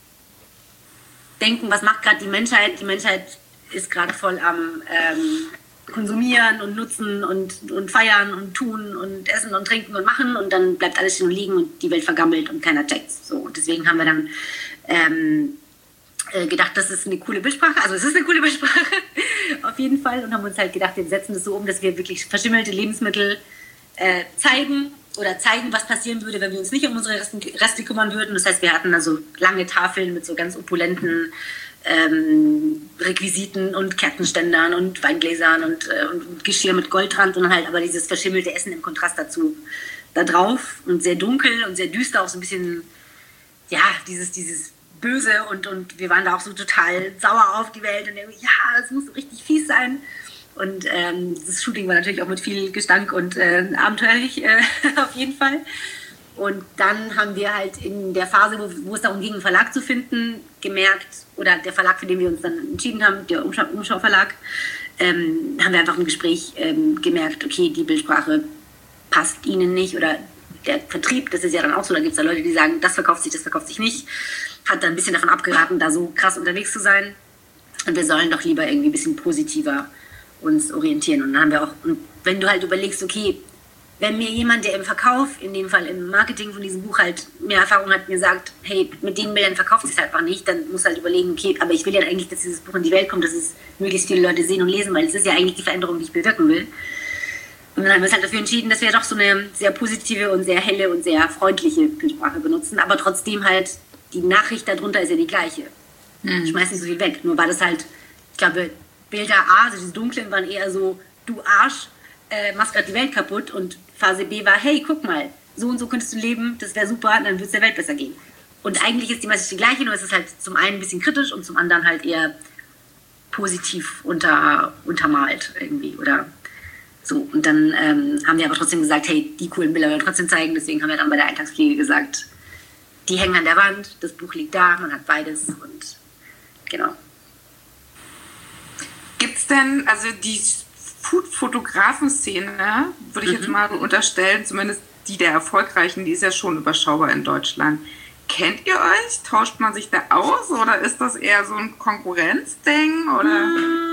denken, was macht gerade die Menschheit? Die Menschheit ist gerade voll am ähm, konsumieren und nutzen und, und feiern und tun und essen und trinken und machen und dann bleibt alles stehen und liegen und die Welt vergammelt und keiner checkt's. So, und deswegen haben wir dann ähm, äh, gedacht, das ist eine coole Bildsprache, also es ist eine coole Bildsprache auf jeden Fall und haben uns halt gedacht, wir setzen das so um, dass wir wirklich verschimmelte Lebensmittel äh, zeigen oder zeigen, was passieren würde, wenn wir uns nicht um unsere Reste, Reste kümmern würden. Das heißt, wir hatten also lange Tafeln mit so ganz opulenten Ähm, Requisiten und Kerzenständern und Weingläsern und, äh, und Geschirr mit Goldrand und halt aber dieses verschimmelte Essen im Kontrast dazu da drauf und sehr dunkel und sehr düster, auch so ein bisschen, ja, dieses, dieses Böse und, und wir waren da auch so total sauer auf die Welt und irgendwie, ja, das muss so richtig fies sein und ähm, das Shooting war natürlich auch mit viel Gestank und äh, abenteuerlich äh, auf jeden Fall. Und dann haben wir halt in der Phase, wo, wo es darum ging, einen Verlag zu finden, gemerkt, oder der Verlag, für den wir uns dann entschieden haben, der Umschau, Umschau-Verlag, ähm, haben wir einfach im Gespräch ähm, gemerkt, okay, die Bildsprache passt ihnen nicht oder der Vertrieb, das ist ja dann auch so, da gibt es da Leute, die sagen, das verkauft sich, das verkauft sich nicht, hat dann ein bisschen davon abgeraten, da so krass unterwegs zu sein und wir sollen doch lieber irgendwie ein bisschen positiver uns orientieren. Und dann haben wir auch, und wenn du halt überlegst, okay, wenn mir jemand, der im Verkauf, in dem Fall im Marketing von diesem Buch halt mehr Erfahrung hat, mir sagt, hey, mit den Bildern verkauft es halt einfach nicht, dann muss halt überlegen, okay, aber ich will ja eigentlich, dass dieses Buch in die Welt kommt, dass es möglichst viele Leute sehen und lesen, weil es ist ja eigentlich die Veränderung, die ich bewirken will. Und dann haben wir uns halt dafür entschieden, dass wir doch so eine sehr positive und sehr helle und sehr freundliche Bildsprache benutzen, aber trotzdem halt, die Nachricht darunter ist ja die gleiche. Mhm. Schmeiß nicht so viel weg, nur war das halt, ich glaube, Bilder A, also diese dunklen, waren eher so, du Arsch, äh, machst gerade die Welt kaputt und Phase B war, hey, guck mal, so und so könntest du leben, das wäre super, dann würde es der Welt besser gehen. Und eigentlich ist die Message die gleiche, nur es ist halt zum einen ein bisschen kritisch und zum anderen halt eher positiv unter, untermalt irgendwie oder so. Und dann ähm, haben wir aber trotzdem gesagt, hey, die coolen Bilder wollen wir trotzdem zeigen. Deswegen haben wir dann bei der Eintagspflege gesagt, die hängen an der Wand, das Buch liegt da, man hat beides und genau. Gibt es denn, also die Food-Fotografen-Szene, würde ich mhm. jetzt mal unterstellen, zumindest die der Erfolgreichen, die ist ja schon überschaubar in Deutschland. Kennt ihr euch? Tauscht man sich da aus oder ist das eher so ein Konkurrenzding? Oder?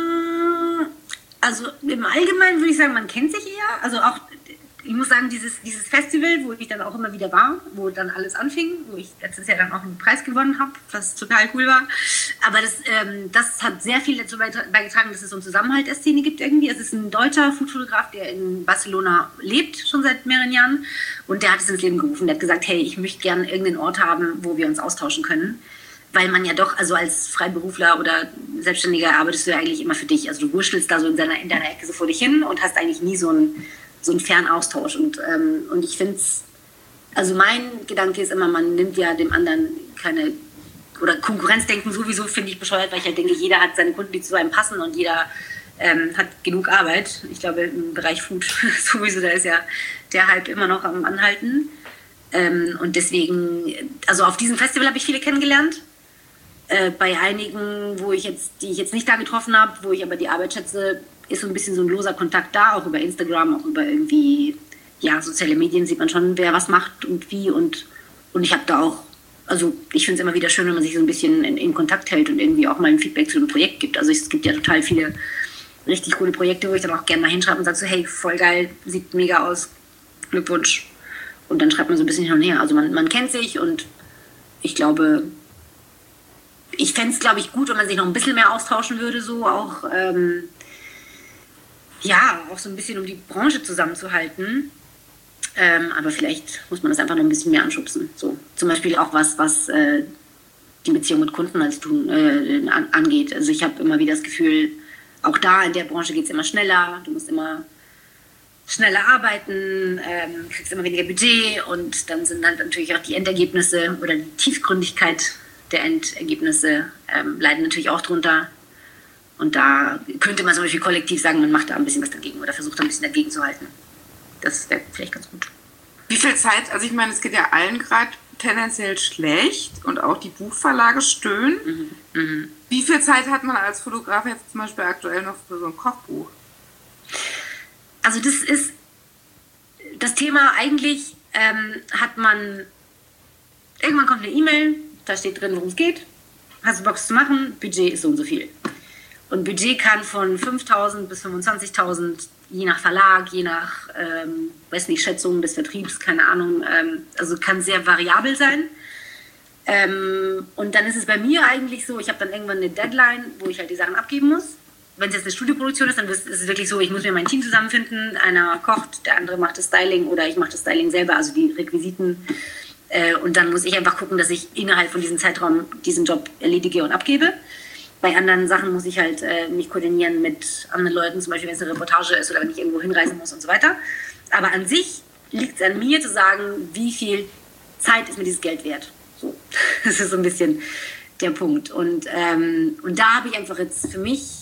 Also im Allgemeinen würde ich sagen, man kennt sich eher. Also auch, ich muss sagen, dieses, dieses Festival, wo ich dann auch immer wieder war, wo dann alles anfing, wo ich letztes Jahr dann auch einen Preis gewonnen habe, was total cool war. Aber das, ähm, das hat sehr viel dazu beigetragen, dass es so einen Zusammenhalt der Szene gibt irgendwie. Es ist ein deutscher Foodfotograf, der in Barcelona lebt, schon seit mehreren Jahren. Und der hat es ins Leben gerufen. Der hat gesagt, hey, ich möchte gerne irgendeinen Ort haben, wo wir uns austauschen können. Weil man ja doch, also als Freiberufler oder Selbstständiger arbeitest du ja eigentlich immer für dich. Also du wurschtelst da so in deiner, in deiner Ecke so vor dich hin und hast eigentlich nie so einen, so einen fairen Austausch. Und, ähm, und ich finde es, also mein Gedanke ist immer, man nimmt ja dem anderen keine, oder Konkurrenzdenken sowieso finde ich bescheuert, weil ich halt denke, jeder hat seine Kunden, die zu einem passen und jeder ähm, hat genug Arbeit. Ich glaube, im Bereich Food sowieso, da ist ja der Hype immer noch am Anhalten. Ähm, und deswegen, also auf diesem Festival habe ich viele kennengelernt. Äh, bei einigen, wo ich jetzt, die ich jetzt nicht da getroffen habe, wo ich aber die Arbeit schätze, ist so ein bisschen so ein loser Kontakt da, auch über Instagram, auch über irgendwie, ja, soziale Medien sieht man schon, wer was macht und wie. Und, und ich habe da auch, also ich finde es immer wieder schön, wenn man sich so ein bisschen in, in Kontakt hält und irgendwie auch mal ein Feedback zu einem Projekt gibt. Also es gibt ja total viele richtig coole Projekte, wo ich dann auch gerne mal hinschreibe und sage so, hey, voll geil, sieht mega aus, Glückwunsch. Und dann schreibt man so ein bisschen hin und her. Also man, man kennt sich und ich glaube, ich fände es, glaube ich, gut, wenn man sich noch ein bisschen mehr austauschen würde, so auch, ähm, ja, auch so ein bisschen, um die Branche zusammenzuhalten. Ähm, aber vielleicht muss man das einfach noch ein bisschen mehr anschubsen. So, zum Beispiel auch was, was äh, die Beziehung mit Kunden als tun, äh, an, angeht. Also ich habe immer wieder das Gefühl, auch da in der Branche geht es immer schneller. Du musst immer schneller arbeiten, ähm, kriegst immer weniger Budget und dann sind halt natürlich auch die Endergebnisse oder die Tiefgründigkeit der Endergebnisse ähm, leiden natürlich auch drunter. Und da könnte man zum Beispiel kollektiv sagen, man macht da ein bisschen was dagegen oder versucht da ein bisschen dagegen zu halten. Das wäre vielleicht ganz gut. Wie viel Zeit, also ich meine, es geht ja allen gerade tendenziell schlecht und auch die Buchverlage stöhnen. Mhm. Mhm. Wie viel Zeit hat man als Fotograf jetzt zum Beispiel aktuell noch für so ein Kochbuch? Also das ist das Thema, eigentlich ähm, hat man, irgendwann kommt eine E-Mail, da steht drin, worum es geht, hast du Bock zu machen, Budget ist so und so viel. Und Budget kann von fünftausend bis fünfundzwanzigtausend, je nach Verlag, je nach, ähm, weiß nicht, Schätzung des Vertriebs, keine Ahnung, ähm, also kann sehr variabel sein. Ähm, und dann ist es bei mir eigentlich so, ich habe dann irgendwann eine Deadline, wo ich halt die Sachen abgeben muss. Wenn es jetzt eine Studioproduktion ist, dann ist es wirklich so, ich muss mir mein Team zusammenfinden, einer kocht, der andere macht das Styling oder ich mache das Styling selber, also die Requisiten. Äh, und dann muss ich einfach gucken, dass ich innerhalb von diesem Zeitraum diesen Job erledige und abgebe. Bei anderen Sachen muss ich halt äh, mich koordinieren mit anderen Leuten, zum Beispiel wenn es eine Reportage ist oder wenn ich irgendwo hinreisen muss und so weiter. Aber an sich liegt es an mir zu sagen, wie viel Zeit ist mir dieses Geld wert. So. Das ist so ein bisschen der Punkt. Und, ähm, und da habe ich einfach jetzt für mich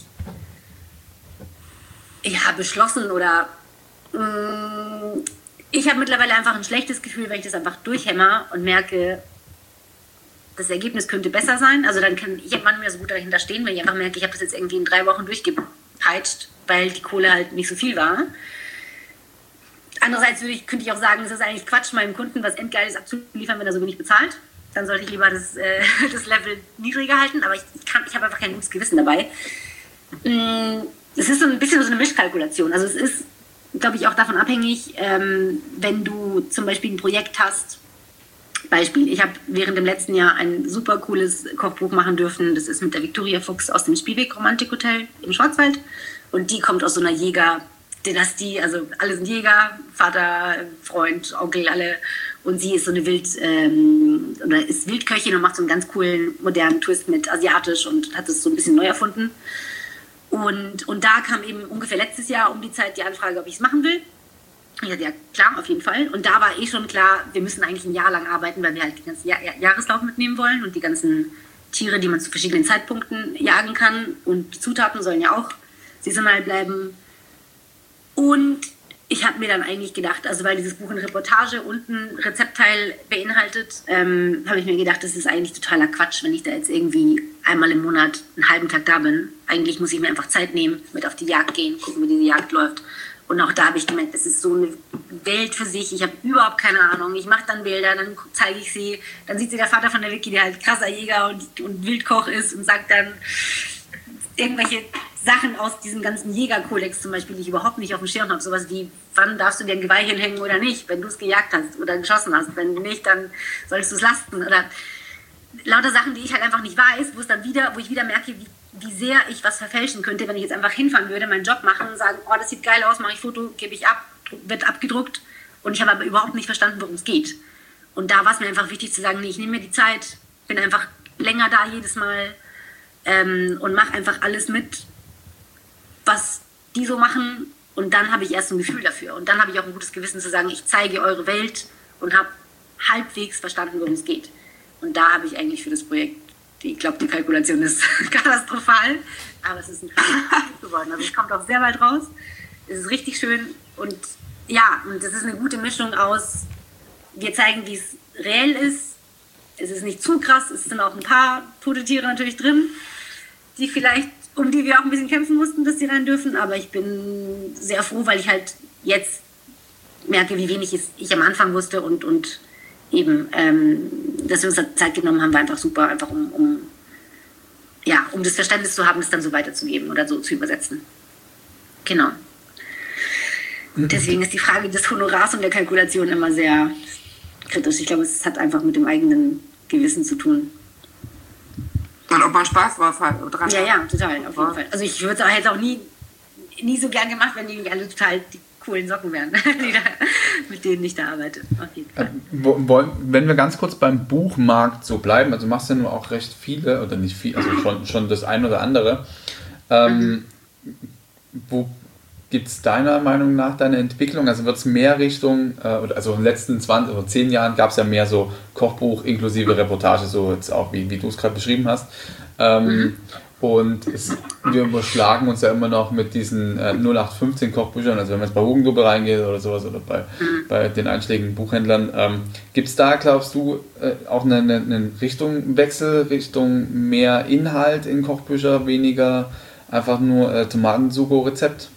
ja, beschlossen oder mh, ich habe mittlerweile einfach ein schlechtes Gefühl, wenn ich das einfach durchhämmer und merke, das Ergebnis könnte besser sein. Also dann kann ich manchmal so gut dahinter stehen, wenn ich einfach merke, ich habe das jetzt irgendwie in drei Wochen durchgepeitscht, weil die Kohle halt nicht so viel war. Andererseits würde ich, könnte ich auch sagen, es ist eigentlich Quatsch, meinem Kunden was Endgeiles abzuliefern, wenn er so wenig bezahlt. Dann sollte ich lieber das, äh, das Level niedriger halten, aber ich, kann, ich habe einfach kein gutes Gewissen dabei. Es ist so ein bisschen so eine Mischkalkulation. Also es ist, glaube ich, auch davon abhängig, ähm, wenn du zum Beispiel ein Projekt hast. Beispiel, ich habe während dem letzten Jahr ein super cooles Kochbuch machen dürfen. Das ist mit der Victoria Fuchs aus dem Spielweg Romantik Hotel im Schwarzwald. Und die kommt aus so einer Jäger-Dynastie. Also alle sind Jäger, Vater, Freund, Onkel, alle. Und sie ist so eine Wild, ähm, oder ist Wildköchin und macht so einen ganz coolen, modernen Twist mit asiatisch und hat es so ein bisschen neu erfunden. Und, und da kam eben ungefähr letztes Jahr um die Zeit die Anfrage, ob ich es machen will. Ich sagte, ja klar, auf jeden Fall. Und da war eh schon klar, wir müssen eigentlich ein Jahr lang arbeiten, weil wir halt den ganzen Jahr, Jahreslauf mitnehmen wollen und die ganzen Tiere, die man zu verschiedenen Zeitpunkten jagen kann. Und die Zutaten sollen ja auch saisonal bleiben. Und ich habe mir dann eigentlich gedacht, also weil dieses Buch eine Reportage und ein Rezeptteil beinhaltet, ähm, habe ich mir gedacht, das ist eigentlich totaler Quatsch, wenn ich da jetzt irgendwie einmal im Monat einen halben Tag da bin. Eigentlich muss ich mir einfach Zeit nehmen, mit auf die Jagd gehen, gucken, wie diese Jagd läuft. Und auch da habe ich gemerkt, das ist so eine Welt für sich. Ich habe überhaupt keine Ahnung. Ich mache dann Bilder, dann zeige ich sie. Dann sieht sie der Vater von der Vicky, der halt krasser Jäger und, und Wildkoch ist und sagt dann irgendwelche Sachen aus diesem ganzen Jägerkodex zum Beispiel, die ich überhaupt nicht auf dem Schirm habe. Sowas wie, wann darfst du dir ein Geweih hinhängen oder nicht, wenn du es gejagt hast oder geschossen hast. Wenn nicht, dann sollst du es lasten. Oder lauter Sachen, die ich halt einfach nicht weiß, wo es dann wieder, wo ich wieder merke, wie, wie sehr ich was verfälschen könnte, wenn ich jetzt einfach hinfahren würde, meinen Job machen und sagen, oh, das sieht geil aus, mache ich Foto, gebe ich ab, wird abgedruckt. Und ich habe aber überhaupt nicht verstanden, worum es geht. Und da war es mir einfach wichtig zu sagen, nee, ich nehme mir die Zeit, bin einfach länger da jedes Mal ähm, und mache einfach alles mit, was die so machen, und dann habe ich erst ein Gefühl dafür. Und dann habe ich auch ein gutes Gewissen zu sagen, ich zeige eure Welt und habe halbwegs verstanden, worum es geht. Und da habe ich eigentlich für das Projekt, ich glaube, die Kalkulation ist katastrophal, aber es ist ein Projekt geworden. Also es kommt auch sehr bald raus. Es ist richtig schön und ja, und das ist eine gute Mischung aus, wir zeigen, wie es reell ist. Es ist nicht zu krass, es sind auch ein paar tote Tiere natürlich drin, die vielleicht, um die wir auch ein bisschen kämpfen mussten, dass sie rein dürfen. Aber ich bin sehr froh, weil ich halt jetzt merke, wie wenig ich, ich am Anfang wusste und, und eben, ähm, dass wir uns da Zeit genommen haben, war einfach super, einfach um, um, ja, um das Verständnis zu haben, es dann so weiterzugeben oder so zu übersetzen. Genau. Deswegen ist die Frage des Honorars und der Kalkulation immer sehr kritisch. Ich glaube, es hat einfach mit dem eigenen Gewissen zu tun. Und ob man Spaß drauf hat. Dran ja, ja, total, auf jeden Fall. Also ich würde es jetzt auch nie, nie so gern gemacht, wenn die alle total die coolen Socken wären, die da, mit denen ich da arbeite. Auf jeden Fall. Wenn wir ganz kurz beim Buchmarkt so bleiben, also machst du ja nur auch recht viele, oder nicht viel, also schon, schon das ein oder andere. Ähm, mhm. Wo gibt es deiner Meinung nach deine Entwicklung? Also wird es mehr Richtung, äh, also in den letzten zwanzig oder zehn Jahren gab es ja mehr so Kochbuch inklusive Reportage, so jetzt auch wie, wie du es gerade beschrieben hast. Ähm, mhm. Und es, wir überschlagen uns ja immer noch mit diesen äh, null acht fünfzehn Kochbüchern, also wenn man jetzt bei Hugendubel reingeht oder sowas oder bei, mhm. bei den einschlägigen Buchhändlern. Ähm, gibt es da, glaubst du, äh, auch einen eine, eine Richtungwechsel, Richtung mehr Inhalt in Kochbücher, weniger einfach nur äh, Tomatensugo-Rezept?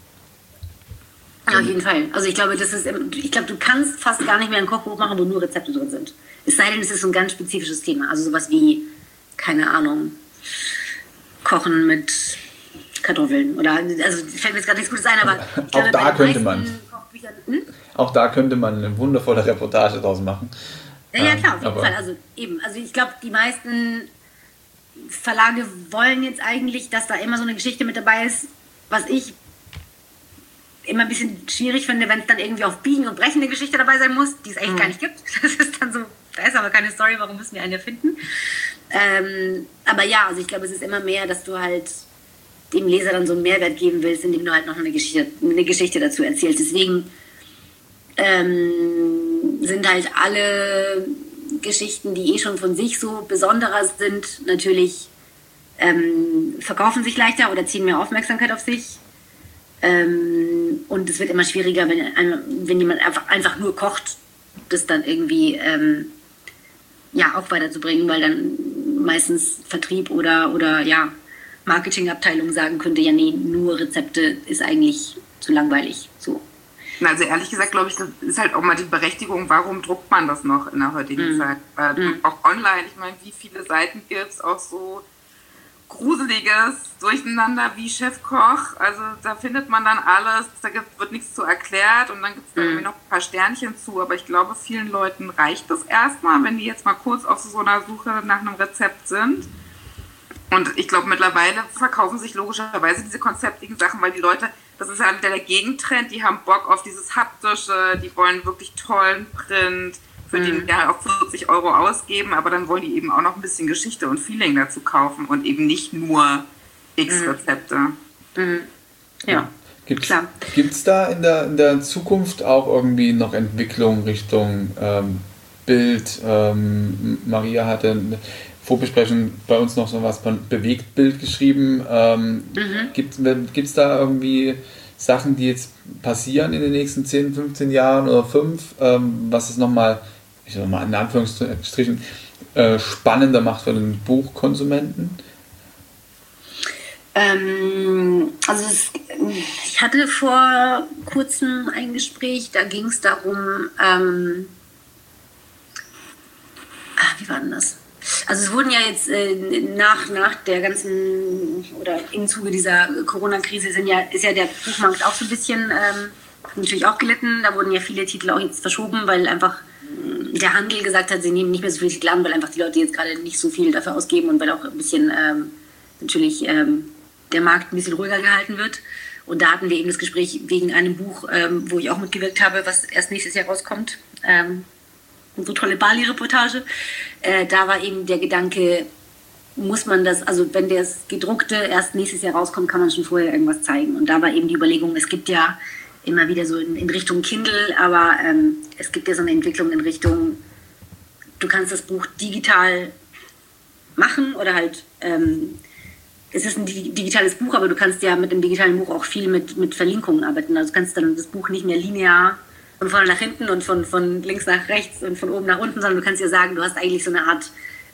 Auf jeden Fall. Also ich glaube, das ist, ich glaube, du kannst fast gar nicht mehr ein Kochbuch machen, wo nur Rezepte drin sind. Es sei denn, es ist so ein ganz spezifisches Thema. Also sowas wie, keine Ahnung, Kochen mit Kartoffeln. Oder, also fällt mir jetzt gerade nichts Gutes ein, aber ich glaube, auch da könnte man. Hm? Auch da könnte man eine wundervolle Reportage draus machen. Ja, ja klar, auf jeden aber Fall. Also eben, also ich glaube, die meisten Verlage wollen jetzt eigentlich, dass da immer so eine Geschichte mit dabei ist, was ich immer ein bisschen schwierig finde, wenn es dann irgendwie auf Biegen und Brechen eine Geschichte dabei sein muss, die es eigentlich mhm. gar nicht gibt. Das ist dann so, da ist aber keine Story, warum müssen wir eine finden? Ähm, aber ja, also ich glaube, es ist immer mehr, dass du halt dem Leser dann so einen Mehrwert geben willst, indem du halt noch eine Geschichte, eine Geschichte dazu erzählst. Deswegen ähm, sind halt alle Geschichten, die eh schon von sich so besonderer sind, natürlich ähm, verkaufen sich leichter oder ziehen mehr Aufmerksamkeit auf sich. Ähm, und es wird immer schwieriger, wenn, wenn jemand einfach, einfach nur kocht, das dann irgendwie ähm, ja, auch weiterzubringen, weil dann meistens Vertrieb oder, oder ja, Marketingabteilung sagen könnte, ja nee, nur Rezepte ist eigentlich zu langweilig. So. Also ehrlich gesagt, glaube ich, das ist halt auch mal die Berechtigung, warum druckt man das noch in der heutigen mm. Zeit? Äh, mm. Auch online, ich meine, wie viele Seiten gibt es, auch so gruseliges Durcheinander wie Chefkoch, also da findet man dann alles, da gibt, wird nichts zu erklärt und dann gibt es da irgendwie noch ein paar Sternchen zu, aber ich glaube, vielen Leuten reicht das erstmal, wenn die jetzt mal kurz auf so einer Suche nach einem Rezept sind. Und ich glaube, mittlerweile verkaufen sich logischerweise diese konzeptigen Sachen, weil die Leute, das ist ja der Gegentrend, die haben Bock auf dieses Haptische, die wollen wirklich tollen Print, für mhm. den ja auch vierzig Euro ausgeben, aber dann wollen die eben auch noch ein bisschen Geschichte und Feeling dazu kaufen und eben nicht nur X-Rezepte. Mhm. Ja, gibt's, klar. Gibt es da in der, in der Zukunft auch irgendwie noch Entwicklung Richtung ähm, Bild. Ähm, Maria hatte eine Vorbesprechung bei uns noch so was von Bewegtbild geschrieben. Ähm, mhm. Gibt es da irgendwie Sachen, die jetzt passieren in den nächsten zehn, fünfzehn Jahren oder fünf, ähm, was es nochmal, ich sag mal in Anführungsstrichen, äh, spannender macht für den Buchkonsumenten? Ähm, also es, ich hatte vor kurzem ein Gespräch, da ging es darum, ähm, ach, wie war denn das? Also es wurden ja jetzt äh, nach, nach der ganzen, oder im Zuge dieser Corona-Krise sind ja, ist ja der Buchmarkt auch so ein bisschen ähm, natürlich auch gelitten. Da wurden ja viele Titel auch jetzt verschoben, weil einfach äh, der Handel gesagt hat, sie nehmen nicht mehr so viele Titel an, weil einfach die Leute jetzt gerade nicht so viel dafür ausgeben und weil auch ein bisschen ähm, natürlich ähm, der Markt ein bisschen ruhiger gehalten wird. Und da hatten wir eben das Gespräch wegen einem Buch, ähm, wo ich auch mitgewirkt habe, was erst nächstes Jahr rauskommt. Ähm, unsere tolle Bali-Reportage. Äh, da war eben der Gedanke, muss man das, also wenn das Gedruckte erst nächstes Jahr rauskommt, kann man schon vorher irgendwas zeigen. Und da war eben die Überlegung, es gibt ja immer wieder so in, in Richtung Kindle, aber ähm, es gibt ja so eine Entwicklung in Richtung, du kannst das Buch digital machen oder halt, ähm, es ist ein digitales Buch, aber du kannst ja mit dem digitalen Buch auch viel mit, mit Verlinkungen arbeiten. Also du kannst dann das Buch nicht mehr linear von vorne nach hinten und von, von links nach rechts und von oben nach unten, sondern du kannst ja sagen, du hast eigentlich so eine Art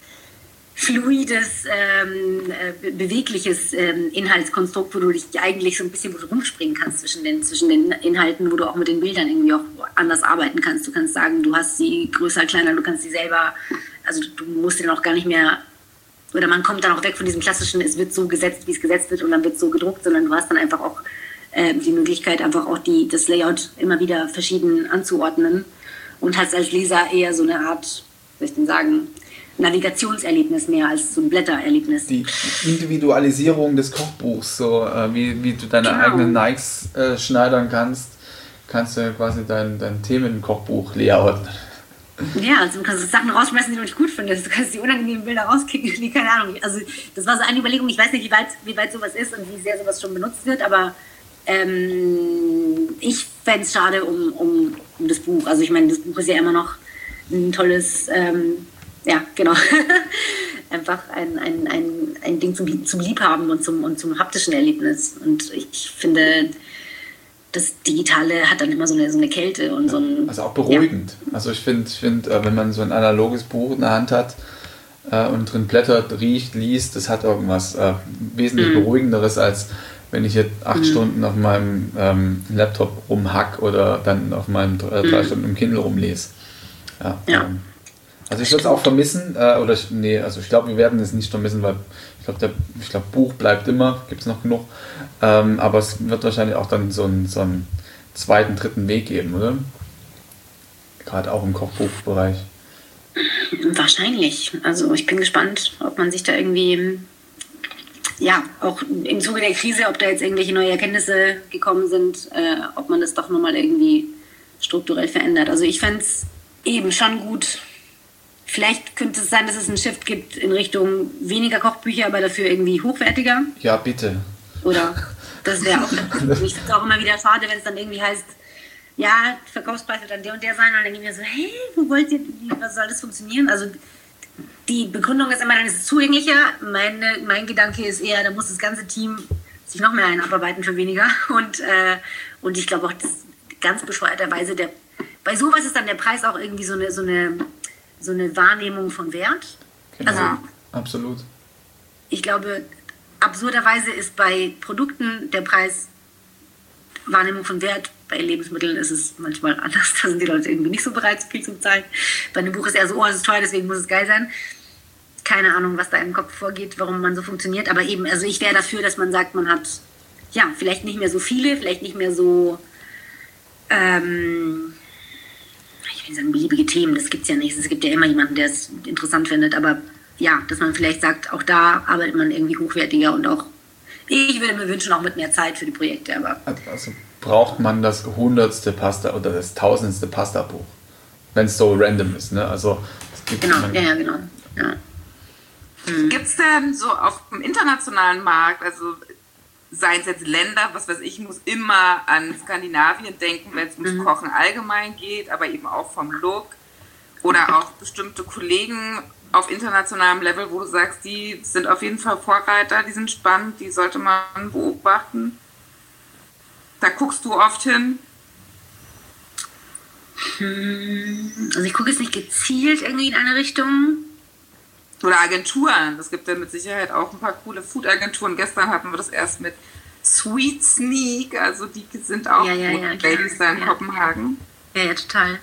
fluides, ähm, äh, bewegliches ähm, Inhaltskonstrukt, wo du dich eigentlich so ein bisschen wo du rumspringen kannst zwischen den, zwischen den Inhalten, wo du auch mit den Bildern irgendwie auch anders arbeiten kannst. Du kannst sagen, du hast sie größer, kleiner, du kannst sie selber, also du musst dann auch gar nicht mehr, oder man kommt dann auch weg von diesem klassischen, es wird so gesetzt, wie es gesetzt wird und dann wird es so gedruckt, sondern du hast dann einfach auch äh, die Möglichkeit, einfach auch die, das Layout immer wieder verschieden anzuordnen und hast als Leser eher so eine Art, soll ich denn sagen, Navigationserlebnis mehr als so ein Blättererlebnis. Die Individualisierung des Kochbuchs, so äh, wie, wie du deine genau. eigenen Nikes äh, schneidern kannst, kannst du quasi dein, dein Themenkochbuch layouten. Ja, also du kannst Sachen rausschmeißen, die du nicht gut findest. Du kannst die unangenehmen Bilder rauskicken, die keine Ahnung. Also das war so eine Überlegung. Ich weiß nicht, wie weit, wie weit sowas ist und wie sehr sowas schon benutzt wird, aber ähm, ich fände es schade um, um, um das Buch. Also ich meine, das Buch ist ja immer noch ein tolles, ähm, ja, genau, einfach ein, ein, ein, ein Ding zum, zum Liebhaben und zum, und zum haptischen Erlebnis. Und ich finde, das Digitale hat dann immer so eine, so eine Kälte und so ein... Also auch beruhigend. Ja. Also ich finde, ich find, wenn man so ein analoges Buch in der Hand hat äh, und drin blättert, riecht, liest, das hat irgendwas äh, wesentlich mhm. Beruhigenderes, als wenn ich jetzt acht mhm. Stunden auf meinem ähm, Laptop rumhack oder dann auf meinem äh, drei mhm. Stunden im Kindle rumlese. Ja. ja. Ähm, also ich würde es auch vermissen, äh, oder ich, nee, also ich glaube, wir werden es nicht vermissen, weil ich glaube, ich glaube, Buch bleibt immer, gibt es noch genug. Ähm, aber es wird wahrscheinlich auch dann so einen, so einen zweiten, dritten Weg geben, oder? Gerade auch im Kochbuchbereich. Wahrscheinlich. Also ich bin gespannt, ob man sich da irgendwie, ja, auch im Zuge der Krise, ob da jetzt irgendwelche neue Erkenntnisse gekommen sind, äh, ob man das doch nochmal irgendwie strukturell verändert. Also ich fände es eben schon gut. Vielleicht könnte es sein, dass es einen Shift gibt in Richtung weniger Kochbücher, aber dafür irgendwie hochwertiger. Ja, bitte. Oder das wäre auch, ich finde es auch immer wieder schade, wenn es dann irgendwie heißt, ja, Verkaufspreis wird dann der und der sein. Und dann denke ich mir so, hey, wo wollt ihr, wie, was soll das funktionieren? Also die Begründung ist immer, dann ist es zugänglicher. Meine, mein Gedanke ist eher, da muss das ganze Team sich noch mehr ein abarbeiten für weniger. Und, äh, und ich glaube auch, das ganz bescheuerterweise, der, bei sowas ist dann der Preis auch irgendwie so eine, so eine so eine Wahrnehmung von Wert. Genau, also, absolut. Ich glaube, absurderweise ist bei Produkten der Preis Wahrnehmung von Wert. Bei Lebensmitteln ist es manchmal anders. Da sind die Leute irgendwie nicht so bereit, so viel zu bezahlen. Bei einem Buch ist eher so, oh, es ist teuer, deswegen muss es geil sein. Keine Ahnung, was da im Kopf vorgeht, warum man so funktioniert. Aber eben, also ich wäre dafür, dass man sagt, man hat, ja, vielleicht nicht mehr so viele, vielleicht nicht mehr so, ähm, ich will sagen, beliebige Themen, das gibt es ja nicht. Es gibt ja immer jemanden, der es interessant findet, aber ja, dass man vielleicht sagt, auch da arbeitet man irgendwie hochwertiger und auch, ich würde mir wünschen, auch mit mehr Zeit für die Projekte. Aber also braucht man das hundertste Pasta oder das tausendste Pasta-Buch, wenn es so random ist, ne? Also es gibt genau, ja, ja, genau. Ja. Hm. Gibt es denn so auf dem internationalen Markt, also seien es jetzt Länder, was weiß ich, muss immer an Skandinavien denken, wenn es ums mhm. Kochen allgemein geht, aber eben auch vom Look. Oder auch bestimmte Kollegen auf internationalem Level, wo du sagst, die sind auf jeden Fall Vorreiter, die sind spannend, die sollte man beobachten. Da guckst du oft hin. Also ich gucke jetzt nicht gezielt irgendwie in eine Richtung. Oder Agenturen. Es gibt ja mit Sicherheit auch ein paar coole Food-Agenturen. Gestern hatten wir das erst mit Sweet Sneak. Also die sind auch ja, ja, ja, Ladies da in ja. Kopenhagen. Ja, ja, total.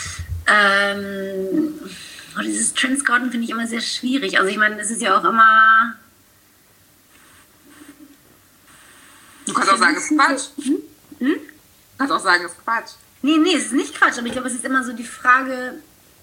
Ähm, oh, dieses Trendscouten finde ich immer sehr schwierig. Also ich meine, es ist ja auch immer... Du kannst auch sagen, es ist Quatsch. Hm? Hm? Du kannst auch sagen, es ist Quatsch. Nee, nee, es ist nicht Quatsch, aber ich glaube, es ist immer so die Frage,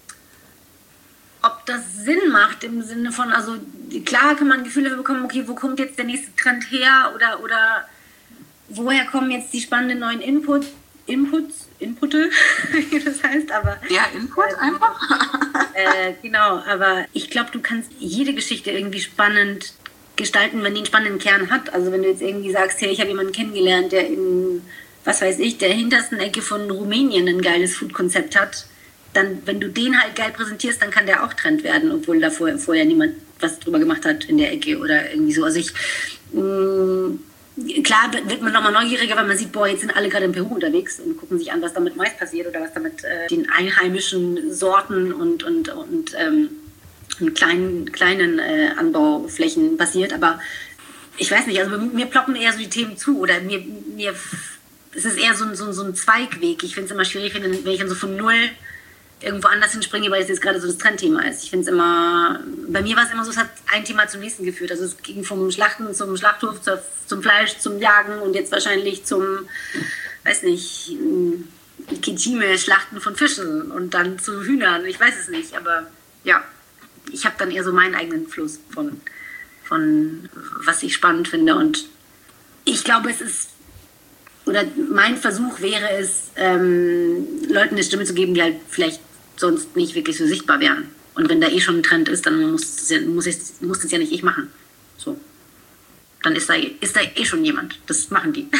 ob das Sinn macht im Sinne von, also klar kann man Gefühle bekommen, okay, wo kommt jetzt der nächste Trend her oder, oder woher kommen jetzt die spannenden neuen Input, Inputs, Inputte, wie das heißt, aber... Ja, Input äh, einfach. äh, genau, aber ich glaube, du kannst jede Geschichte irgendwie spannend gestalten, wenn die einen spannenden Kern hat. Also wenn du jetzt irgendwie sagst, hey, ich habe jemanden kennengelernt, der in... was weiß ich, der hintersten Ecke von Rumänien ein geiles Food-Konzept hat, dann, wenn du den halt geil präsentierst, dann kann der auch Trend werden, obwohl da vorher, vorher niemand was drüber gemacht hat in der Ecke oder irgendwie so. Also ich, mh, klar wird man nochmal neugieriger, weil man sieht, boah, jetzt sind alle gerade in Peru unterwegs und gucken sich an, was da mit Mais passiert oder was da mit äh, den einheimischen Sorten und, und, und ähm, kleinen, kleinen äh, Anbauflächen passiert. Aber ich weiß nicht, also mir ploppen eher so die Themen zu oder mir... mir es ist eher so ein, so ein, so ein Zweigweg. Ich finde es immer schwierig, wenn, wenn ich dann so von null irgendwo anders hinspringe, weil es jetzt gerade so das Trendthema ist. Ich finde es immer, bei mir war es immer so, es hat ein Thema zum nächsten geführt. Also es ging vom Schlachten zum Schlachthof, zur, zum Fleisch, zum Jagen und jetzt wahrscheinlich zum, weiß nicht, Kijime-Schlachten von Fischen und dann zu Hühnern. Ich weiß es nicht, aber ja, ich habe dann eher so meinen eigenen Fluss von, von was ich spannend finde und ich glaube, es ist oder mein Versuch wäre es, ähm, Leuten eine Stimme zu geben, die halt vielleicht sonst nicht wirklich so sichtbar wären. Und wenn da eh schon ein Trend ist, dann muss es ja, muss es, muss es ja nicht ich machen. So. Dann ist da, ist da eh schon jemand. Das machen die.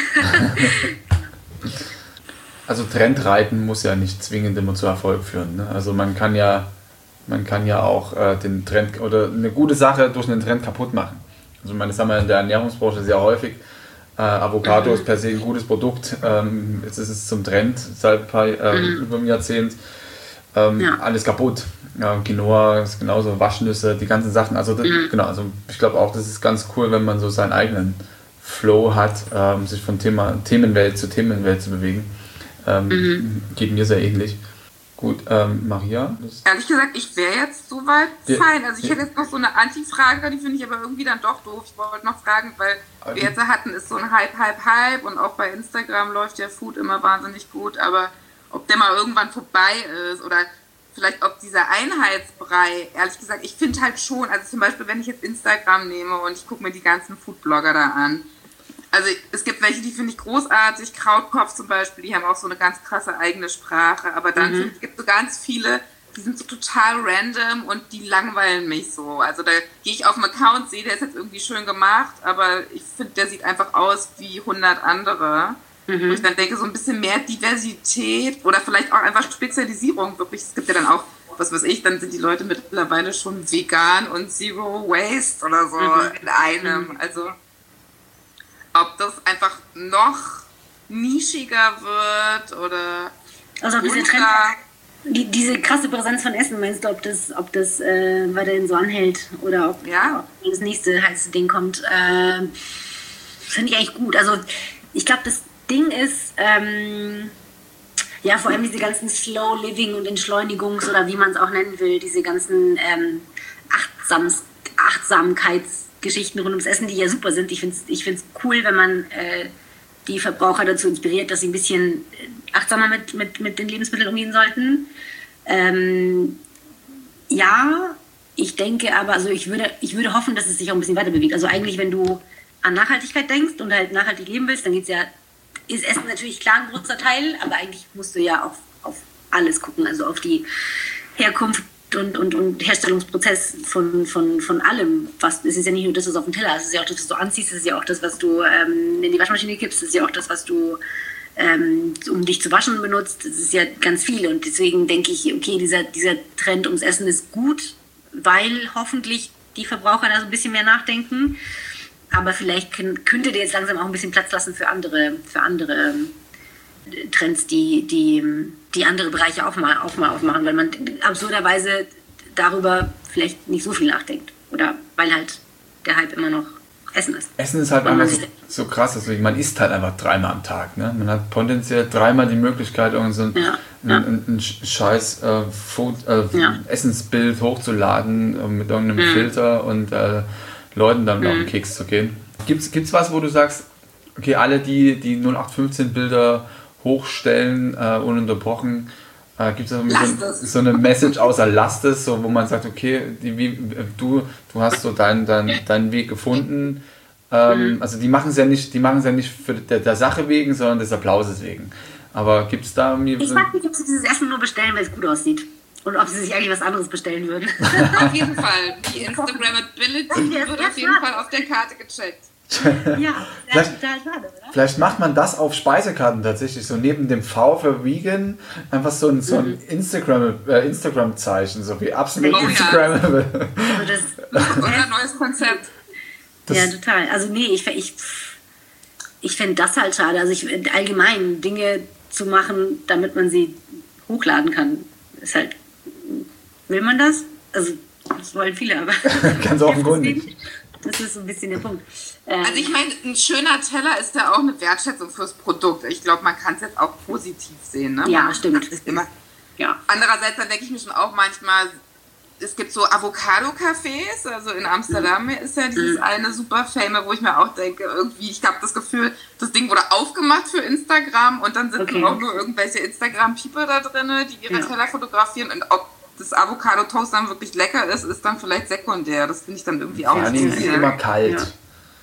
Also Trendreiten muss ja nicht zwingend immer zu Erfolg führen. Ne? Also man kann ja, man kann ja auch äh, den Trend oder eine gute Sache durch einen Trend kaputt machen. Also man, das haben wir in der Ernährungsbranche sehr häufig. Äh, Avocado mhm. ist per se ein gutes Produkt. Ähm, jetzt ist es zum Trend seit ein paar, ähm, mhm. über ein Jahrzehnt. Ähm, ja. Alles kaputt. Ja, Quinoa ist genauso, Waschnüsse, die ganzen Sachen. Also das, mhm. genau, also ich glaube auch, das ist ganz cool, wenn man so seinen eigenen Flow hat, ähm, sich von Thema, Themenwelt zu Themenwelt zu bewegen. Ähm, mhm. Geht mir sehr ähnlich. Gut, ähm, Maria? Ehrlich gesagt, ich wäre jetzt soweit ja. fein. Also ich ja. hätte jetzt noch so eine Anti-Frage, die finde ich aber irgendwie dann doch doof. Ich wollte noch fragen, weil okay. wir jetzt hatten, ist so ein Hype, Hype, Hype und auch bei Instagram läuft ja Food immer wahnsinnig gut, aber ob der mal irgendwann vorbei ist oder vielleicht ob dieser Einheitsbrei, ehrlich gesagt, ich finde halt schon, also zum Beispiel, wenn ich jetzt Instagram nehme und ich gucke mir die ganzen Foodblogger da an, also es gibt welche, die finde ich großartig, Krautkopf zum Beispiel, die haben auch so eine ganz krasse eigene Sprache, aber dann mhm. gibt es so ganz viele, die sind so total random und die langweilen mich so. Also da gehe ich auf den Account, sehe, der ist jetzt irgendwie schön gemacht, aber ich finde, der sieht einfach aus wie hundert andere. Mhm. Wo ich dann denke, so ein bisschen mehr Diversität oder vielleicht auch einfach Spezialisierung, wirklich, es gibt ja dann auch, was weiß ich, dann sind die Leute mittlerweile schon vegan und Zero Waste oder so mhm. in einem, also... Ob das einfach noch nischiger wird oder also diese, Trend, die, diese krasse Präsenz von Essen, meinst du, ob das, ob das äh, weiterhin so anhält oder ob, ja. ob das nächste heiße Ding kommt? Äh, Finde ich eigentlich gut. Also ich glaube, das Ding ist, ähm, ja, vor allem diese ganzen Slow Living und Entschleunigungs- oder wie man es auch nennen will, diese ganzen ähm, Achtsams, Achtsamkeits- Geschichten rund ums Essen, die ja super sind. Ich finde es ich find's cool, wenn man äh, die Verbraucher dazu inspiriert, dass sie ein bisschen achtsamer mit, mit, mit den Lebensmitteln umgehen sollten. Ähm, ja, ich denke aber, also ich würde, ich würde hoffen, dass es sich auch ein bisschen weiter bewegt. Also eigentlich, wenn du an Nachhaltigkeit denkst und halt nachhaltig leben willst, dann geht's ja, ist Essen natürlich klar ein großer Teil, aber eigentlich musst du ja auf, auf alles gucken, also auf die Herkunft Und, und, und Herstellungsprozess von, von, von allem. Was, es ist ja nicht nur das, was auf dem Teller ist, es ist ja auch das, was du anziehst, es ist ja auch das, was du ähm, in die Waschmaschine kippst, es ist ja auch das, was du ähm, um dich zu waschen benutzt. Das ist ja ganz viel und deswegen denke ich, okay, dieser, dieser Trend ums Essen ist gut, weil hoffentlich die Verbraucher da so ein bisschen mehr nachdenken. Aber vielleicht könnte der jetzt langsam auch ein bisschen Platz lassen für andere, für andere Trends, die, die, die andere Bereiche auch mal, auch mal aufmachen, weil man absurderweise darüber vielleicht nicht so viel nachdenkt. Oder weil halt der Hype immer noch Essen ist. Essen ist halt einfach so, so krass, also man isst halt einfach dreimal am Tag. Ne? Man hat potenziell dreimal die Möglichkeit, irgend so ein, ja, ja. ein, ein, ein scheiß äh, Food, äh, ja. Essensbild hochzuladen äh, mit irgendeinem mhm. Filter und äh, Leuten dann mhm. auf den Keks zu gehen. Gibt's, gibt's was, wo du sagst, okay, alle, die die null acht fünfzehn Bilder hochstellen, äh, ununterbrochen, äh, gibt es so, so eine Message außer lasst es, so, wo man sagt, okay, die, wie, du, du hast so deinen dein, dein Weg gefunden. Ähm, mhm. Also die machen es ja nicht, die machen es ja nicht für der, der Sache wegen, sondern des Applauses wegen. Aber gibt es da irgendwie... Ich frage mich, ob sie dieses Essen nur bestellen, weil es gut aussieht. Und ob sie sich eigentlich was anderes bestellen würden. Auf jeden Fall. Die Instagrammability wird auf jeden Fall auf der Karte gecheckt. Ja, vielleicht, total schade, oder? Vielleicht macht man das auf Speisekarten tatsächlich, so neben dem V für Vegan, einfach so ein, so ein mhm. Instagram, äh, Instagram-Zeichen, so wie absolut oh, Instagrammable. Ja. Also das unser neues Konzept. Das ja, total. Also nee, ich, ich, ich fände das halt schade. Also ich allgemein Dinge zu machen, damit man sie hochladen kann, ist halt, will man das? Also das wollen viele, aber ganz offenkundig. Das ist so ein bisschen der Punkt. Ähm also ich meine, ein schöner Teller ist ja auch eine Wertschätzung fürs Produkt. Ich glaube, man kann es jetzt auch positiv sehen. Ne? Ja, stimmt. Immer. Ja. Andererseits, dann denke ich mir schon auch manchmal, es gibt so Avocado-Cafés, also in Amsterdam ist ja dieses mhm. eine super Fame, wo ich mir auch denke, irgendwie, ich habe das Gefühl, das Ding wurde aufgemacht für Instagram und dann sind okay. auch nur irgendwelche Instagram-People da drin, die ihre ja. Teller fotografieren und ob das Avocado-Toast dann wirklich lecker ist, ist dann vielleicht sekundär. Das finde ich dann irgendwie auch ja, nicht so viel. Ist immer kalt. Ja.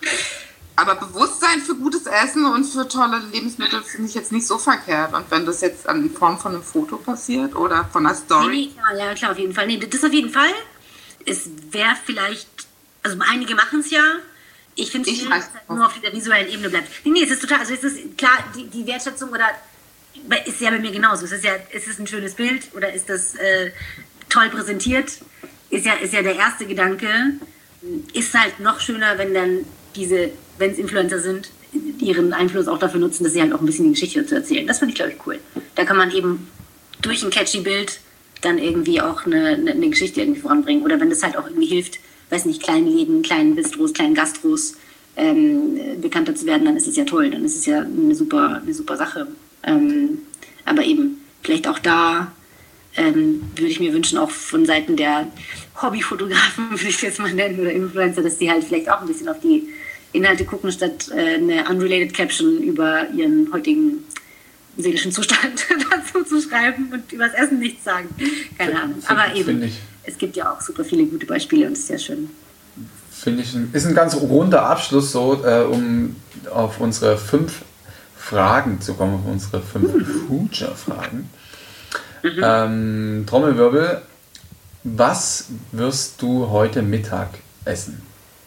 Aber Bewusstsein für gutes Essen und für tolle Lebensmittel finde ich jetzt nicht so verkehrt. Und wenn das jetzt in Form von einem Foto passiert oder von einer Story. Nee, nee, ja, klar, auf jeden Fall. Nee, das auf jeden Fall. Es wäre vielleicht, also einige machen es ja. Ich finde es, dass es halt nur auf der visuellen Ebene bleibt. Nee, nee, es ist total, also es ist klar, die, die Wertschätzung oder ist ja bei mir genauso. Es ist ja, ist es ein schönes Bild oder ist das äh, toll präsentiert? Ist ja, ist ja der erste Gedanke. Ist halt noch schöner, wenn dann diese, wenn es Influencer sind, ihren Einfluss auch dafür nutzen, dass sie halt auch ein bisschen die Geschichte zu erzählen. Das finde ich, glaube ich, cool. Da kann man eben durch ein catchy Bild dann irgendwie auch eine, eine, eine Geschichte irgendwie voranbringen. Oder wenn das halt auch irgendwie hilft, weiß nicht, kleinen Läden, kleinen Bistros, kleinen Gastros ähm, bekannter zu werden, dann ist es ja toll. Dann ist es ja eine super, eine super Sache. Ähm, aber eben, vielleicht auch da ähm, würde ich mir wünschen, auch von Seiten der Hobbyfotografen, würde ich es jetzt mal nennen, oder Influencer, dass die halt vielleicht auch ein bisschen auf die Inhalte gucken, statt äh, eine unrelated Caption über ihren heutigen seelischen Zustand dazu zu schreiben und über das Essen nichts sagen. Keine Ahnung. Find, aber eben, ich, es gibt ja auch super viele gute Beispiele und es ist ja schön. Finde ich, ein, ist ein ganz runder Abschluss, so, äh, um auf unsere fünf Fragen zu kommen, auf unsere fünf mhm. Future-Fragen. Mhm. Ähm, Trommelwirbel, was wirst du heute Mittag essen?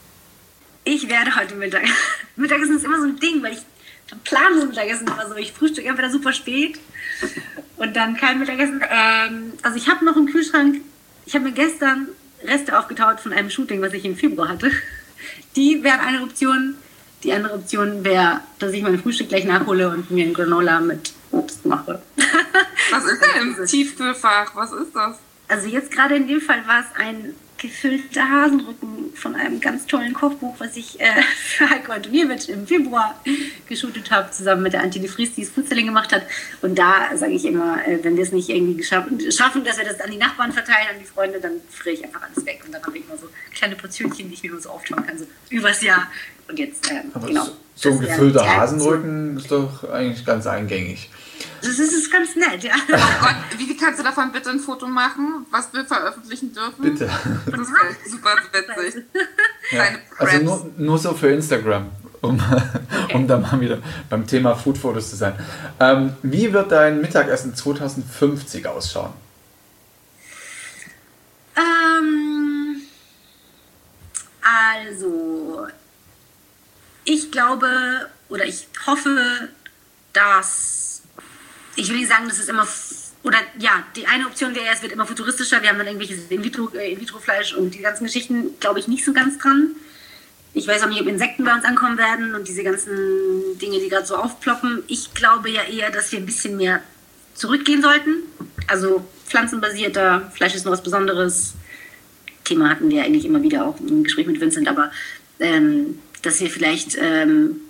Ich werde heute Mittag. Mittagessen ist immer so ein Ding, weil ich plane Mittagessen immer so. Ich frühstücke entweder super spät und dann kein Mittagessen. Ähm, also ich habe noch einen Kühlschrank. Ich habe mir gestern Reste aufgetaut von einem Shooting, was ich im Februar hatte. Die wären eine Option. Die andere Option wäre, dass ich mein Frühstück gleich nachhole und mir ein Granola mit Obst mache. Was ist denn im Tiefkühlfach? Was ist das? Also jetzt gerade in dem Fall war es ein gefüllter Hasenrücken von einem ganz tollen Kochbuch, was ich äh, für Heiko Antoniewicz im Februar geshootet habe, zusammen mit der Antje de Vries, die es Foodselling gemacht hat. Und da sage ich immer, äh, wenn wir es nicht irgendwie geschaffen, schaffen, dass wir das an die Nachbarn verteilen, an die Freunde, dann friere ich einfach alles weg. Und dann habe ich immer so kleine Portionchen, die ich mir nur so auftauen kann, so übers Jahr. Und jetzt, ähm, Aber genau. So, so ein gefüllter Hasenrücken ist doch eigentlich ganz eingängig. Das ist, das ist ganz nett, ja. Oh Gott, wie kannst du davon bitte ein Foto machen, was wir veröffentlichen dürfen? Bitte. Das wäre super witzig. Ja. Also nur, nur so für Instagram, um, okay. um da mal wieder beim Thema Foodfotos zu sein. Ähm, wie wird dein Mittagessen zwanzig fünfzig ausschauen? Ähm, also, ich glaube oder ich hoffe, dass, ich will nicht sagen, dass es immer, oder ja, die eine Option wäre, es wird immer futuristischer, wir haben dann irgendwelches In-vitro, äh, In-vitro-Fleisch und die ganzen Geschichten, glaube ich, nicht so ganz dran. Ich weiß auch nicht, ob Insekten bei uns ankommen werden und diese ganzen Dinge, die gerade so aufploppen. Ich glaube ja eher, dass wir ein bisschen mehr zurückgehen sollten. Also pflanzenbasierter, Fleisch ist noch was Besonderes. Thema hatten wir eigentlich immer wieder auch im Gespräch mit Vincent, aber ähm, dass wir vielleicht, ähm,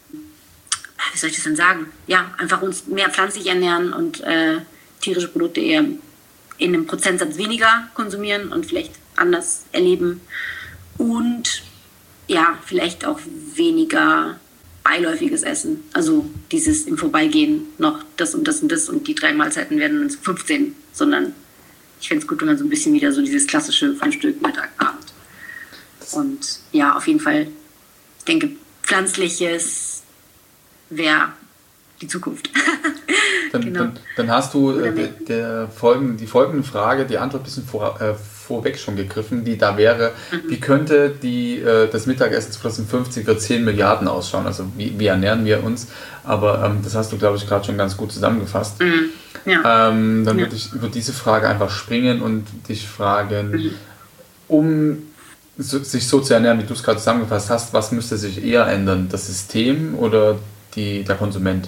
wie soll ich das denn sagen? Ja, einfach uns mehr pflanzlich ernähren und äh, tierische Produkte eher in einem Prozentsatz weniger konsumieren und vielleicht anders erleben. Und ja, vielleicht auch weniger beiläufiges Essen. Also dieses im Vorbeigehen noch das und das und das und die drei Mahlzeiten werden dann fünfzehn, sondern ich fände es gut, wenn man so ein bisschen wieder so dieses klassische Frühstück, Mittag, Abend. Und ja, auf jeden Fall, ich denke, pflanzliches wäre die Zukunft. Dann, genau. dann, dann hast du äh, der, der folgende, die folgende Frage, die Antwort ein bisschen vor, äh, vorweg schon gegriffen, die da wäre, mhm. wie könnte die, äh, das Mittagessen zwanzig fünfzig für zehn Milliarden ausschauen? Also wie, wie ernähren wir uns? Aber ähm, das hast du, glaube ich, gerade schon ganz gut zusammengefasst. Mhm. Ja. Ähm, dann ja. würde ich über diese Frage einfach springen und dich fragen, mhm. um so, sich so zu ernähren, wie du es gerade zusammengefasst hast, was müsste sich eher ändern? Das System oder die, der Konsument?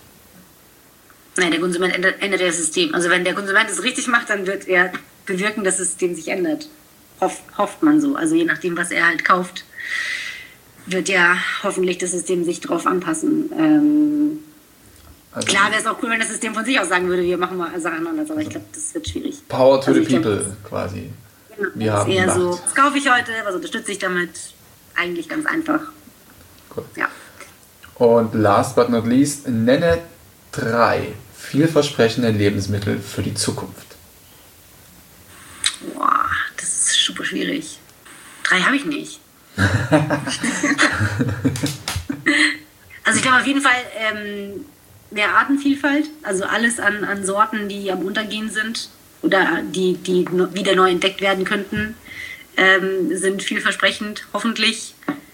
Nein, der Konsument ändert, ändert das System. Also wenn der Konsument es richtig macht, dann wird er bewirken, dass das System sich ändert. Hoff, hofft man so. Also je nachdem, was er halt kauft, wird ja hoffentlich das System sich darauf anpassen. Ähm, also klar wäre es auch cool, wenn das System von sich aus sagen würde, wir machen mal Sachen anders, aber ich glaube, das wird schwierig. Power to also the people glaub, quasi. Genau, wir haben eher so, was kaufe ich heute, was unterstütze ich damit? Eigentlich ganz einfach. Cool. Ja. Und last but not least, nenne drei vielversprechende Lebensmittel für die Zukunft. Boah, das ist super schwierig. Drei habe ich nicht. Also ich glaube auf jeden Fall ähm, mehr Artenvielfalt, also alles an, an Sorten, die am Untergehen sind oder die, die wieder neu entdeckt werden könnten, ähm, sind vielversprechend, hoffentlich.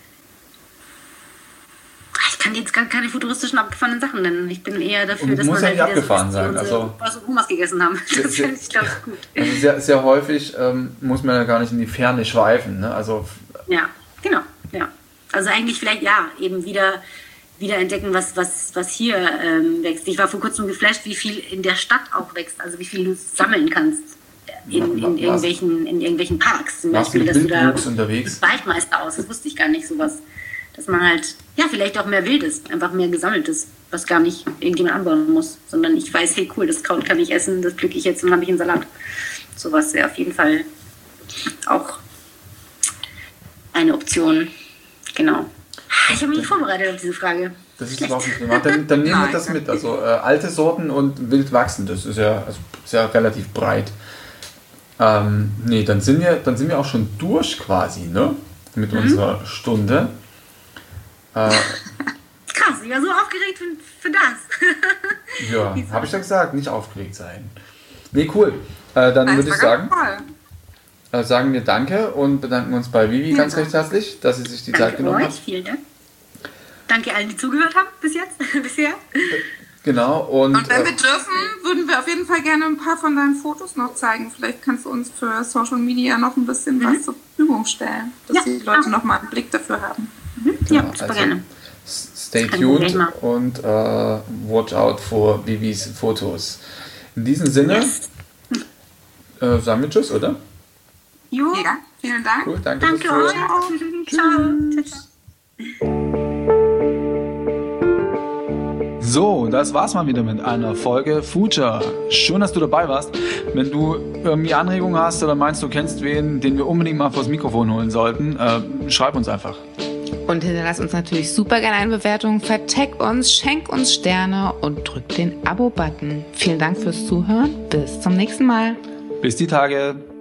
Ich kann jetzt gar keine futuristischen abgefahrenen Sachen nennen. Ich bin eher dafür, und dass muss man ja halt nicht abgefahren sein. Also was wir Hummus gegessen haben. Das finde ich, glaube ich, gut. Also sehr, sehr häufig ähm, muss man ja gar nicht in die Ferne schweifen. Ne? Also ja, genau. Ja. Also eigentlich vielleicht ja eben wieder, wieder entdecken, was, was, was hier ähm, wächst. Ich war vor kurzem geflasht, wie viel in der Stadt auch wächst. Also wie viel du sammeln kannst in, in, irgendwelchen, in irgendwelchen Parks. Zum Beispiel, dass du da unterwegs? Waldmeister aus. Das wusste ich gar nicht, sowas. Dass man halt, ja, vielleicht auch mehr Wildes, einfach mehr Gesammeltes, was gar nicht irgendjemand anbauen muss, sondern ich weiß, hey, cool, das Kraut kann ich essen, das pflücke ich jetzt und habe ich einen Salat. Sowas wäre auf jeden Fall auch eine Option. Genau. Ich habe mich nicht vorbereitet auf diese Frage. Das ist überhaupt nicht gemacht. Dann, dann nehmen wir das mit. Also äh, alte Sorten und wild wachsen, das ist ja, also, ist ja relativ breit. Ähm, nee, dann sind wir, dann sind wir auch schon durch quasi, ne? Mit mhm. unserer Stunde. Äh, Krass, ich war so aufgeregt für, für das. Ja, habe ich doch gesagt, nicht aufgeregt sein. Nee, cool. Äh, dann würde ich sagen, äh, sagen wir Danke und bedanken uns bei Vivi ja, ganz recht herzlich, dass sie sich die danke Zeit genommen euch, hat. Vielen Dank. Danke allen, die zugehört haben bis jetzt, bisher. Genau. Und, und wenn äh, wir dürfen, würden wir auf jeden Fall gerne ein paar von deinen Fotos noch zeigen. Vielleicht kannst du uns für Social Media noch ein bisschen mhm. was zur Verfügung stellen, dass ja, die Leute noch mal einen Blick dafür haben. Mhm. Genau, ja, super also gerne. Stay tuned und äh, watch out for Vivis Fotos. In diesem Sinne yes. äh, sagen wir Tschüss, oder? Jo, ja, vielen Dank. Cool, danke. Danke euch. Ciao. Ciao. So, das war's mal wieder mit einer Folge Future. Schön, dass du dabei warst. Wenn du irgendwie Anregungen hast oder meinst, du kennst wen, den wir unbedingt mal vors Mikrofon holen sollten, äh, schreib uns einfach. Und hinterlass uns natürlich super gerne eine Bewertung, vertag uns, schenk uns Sterne und drück den Abo-Button. Vielen Dank fürs Zuhören. Bis zum nächsten Mal. Bis die Tage.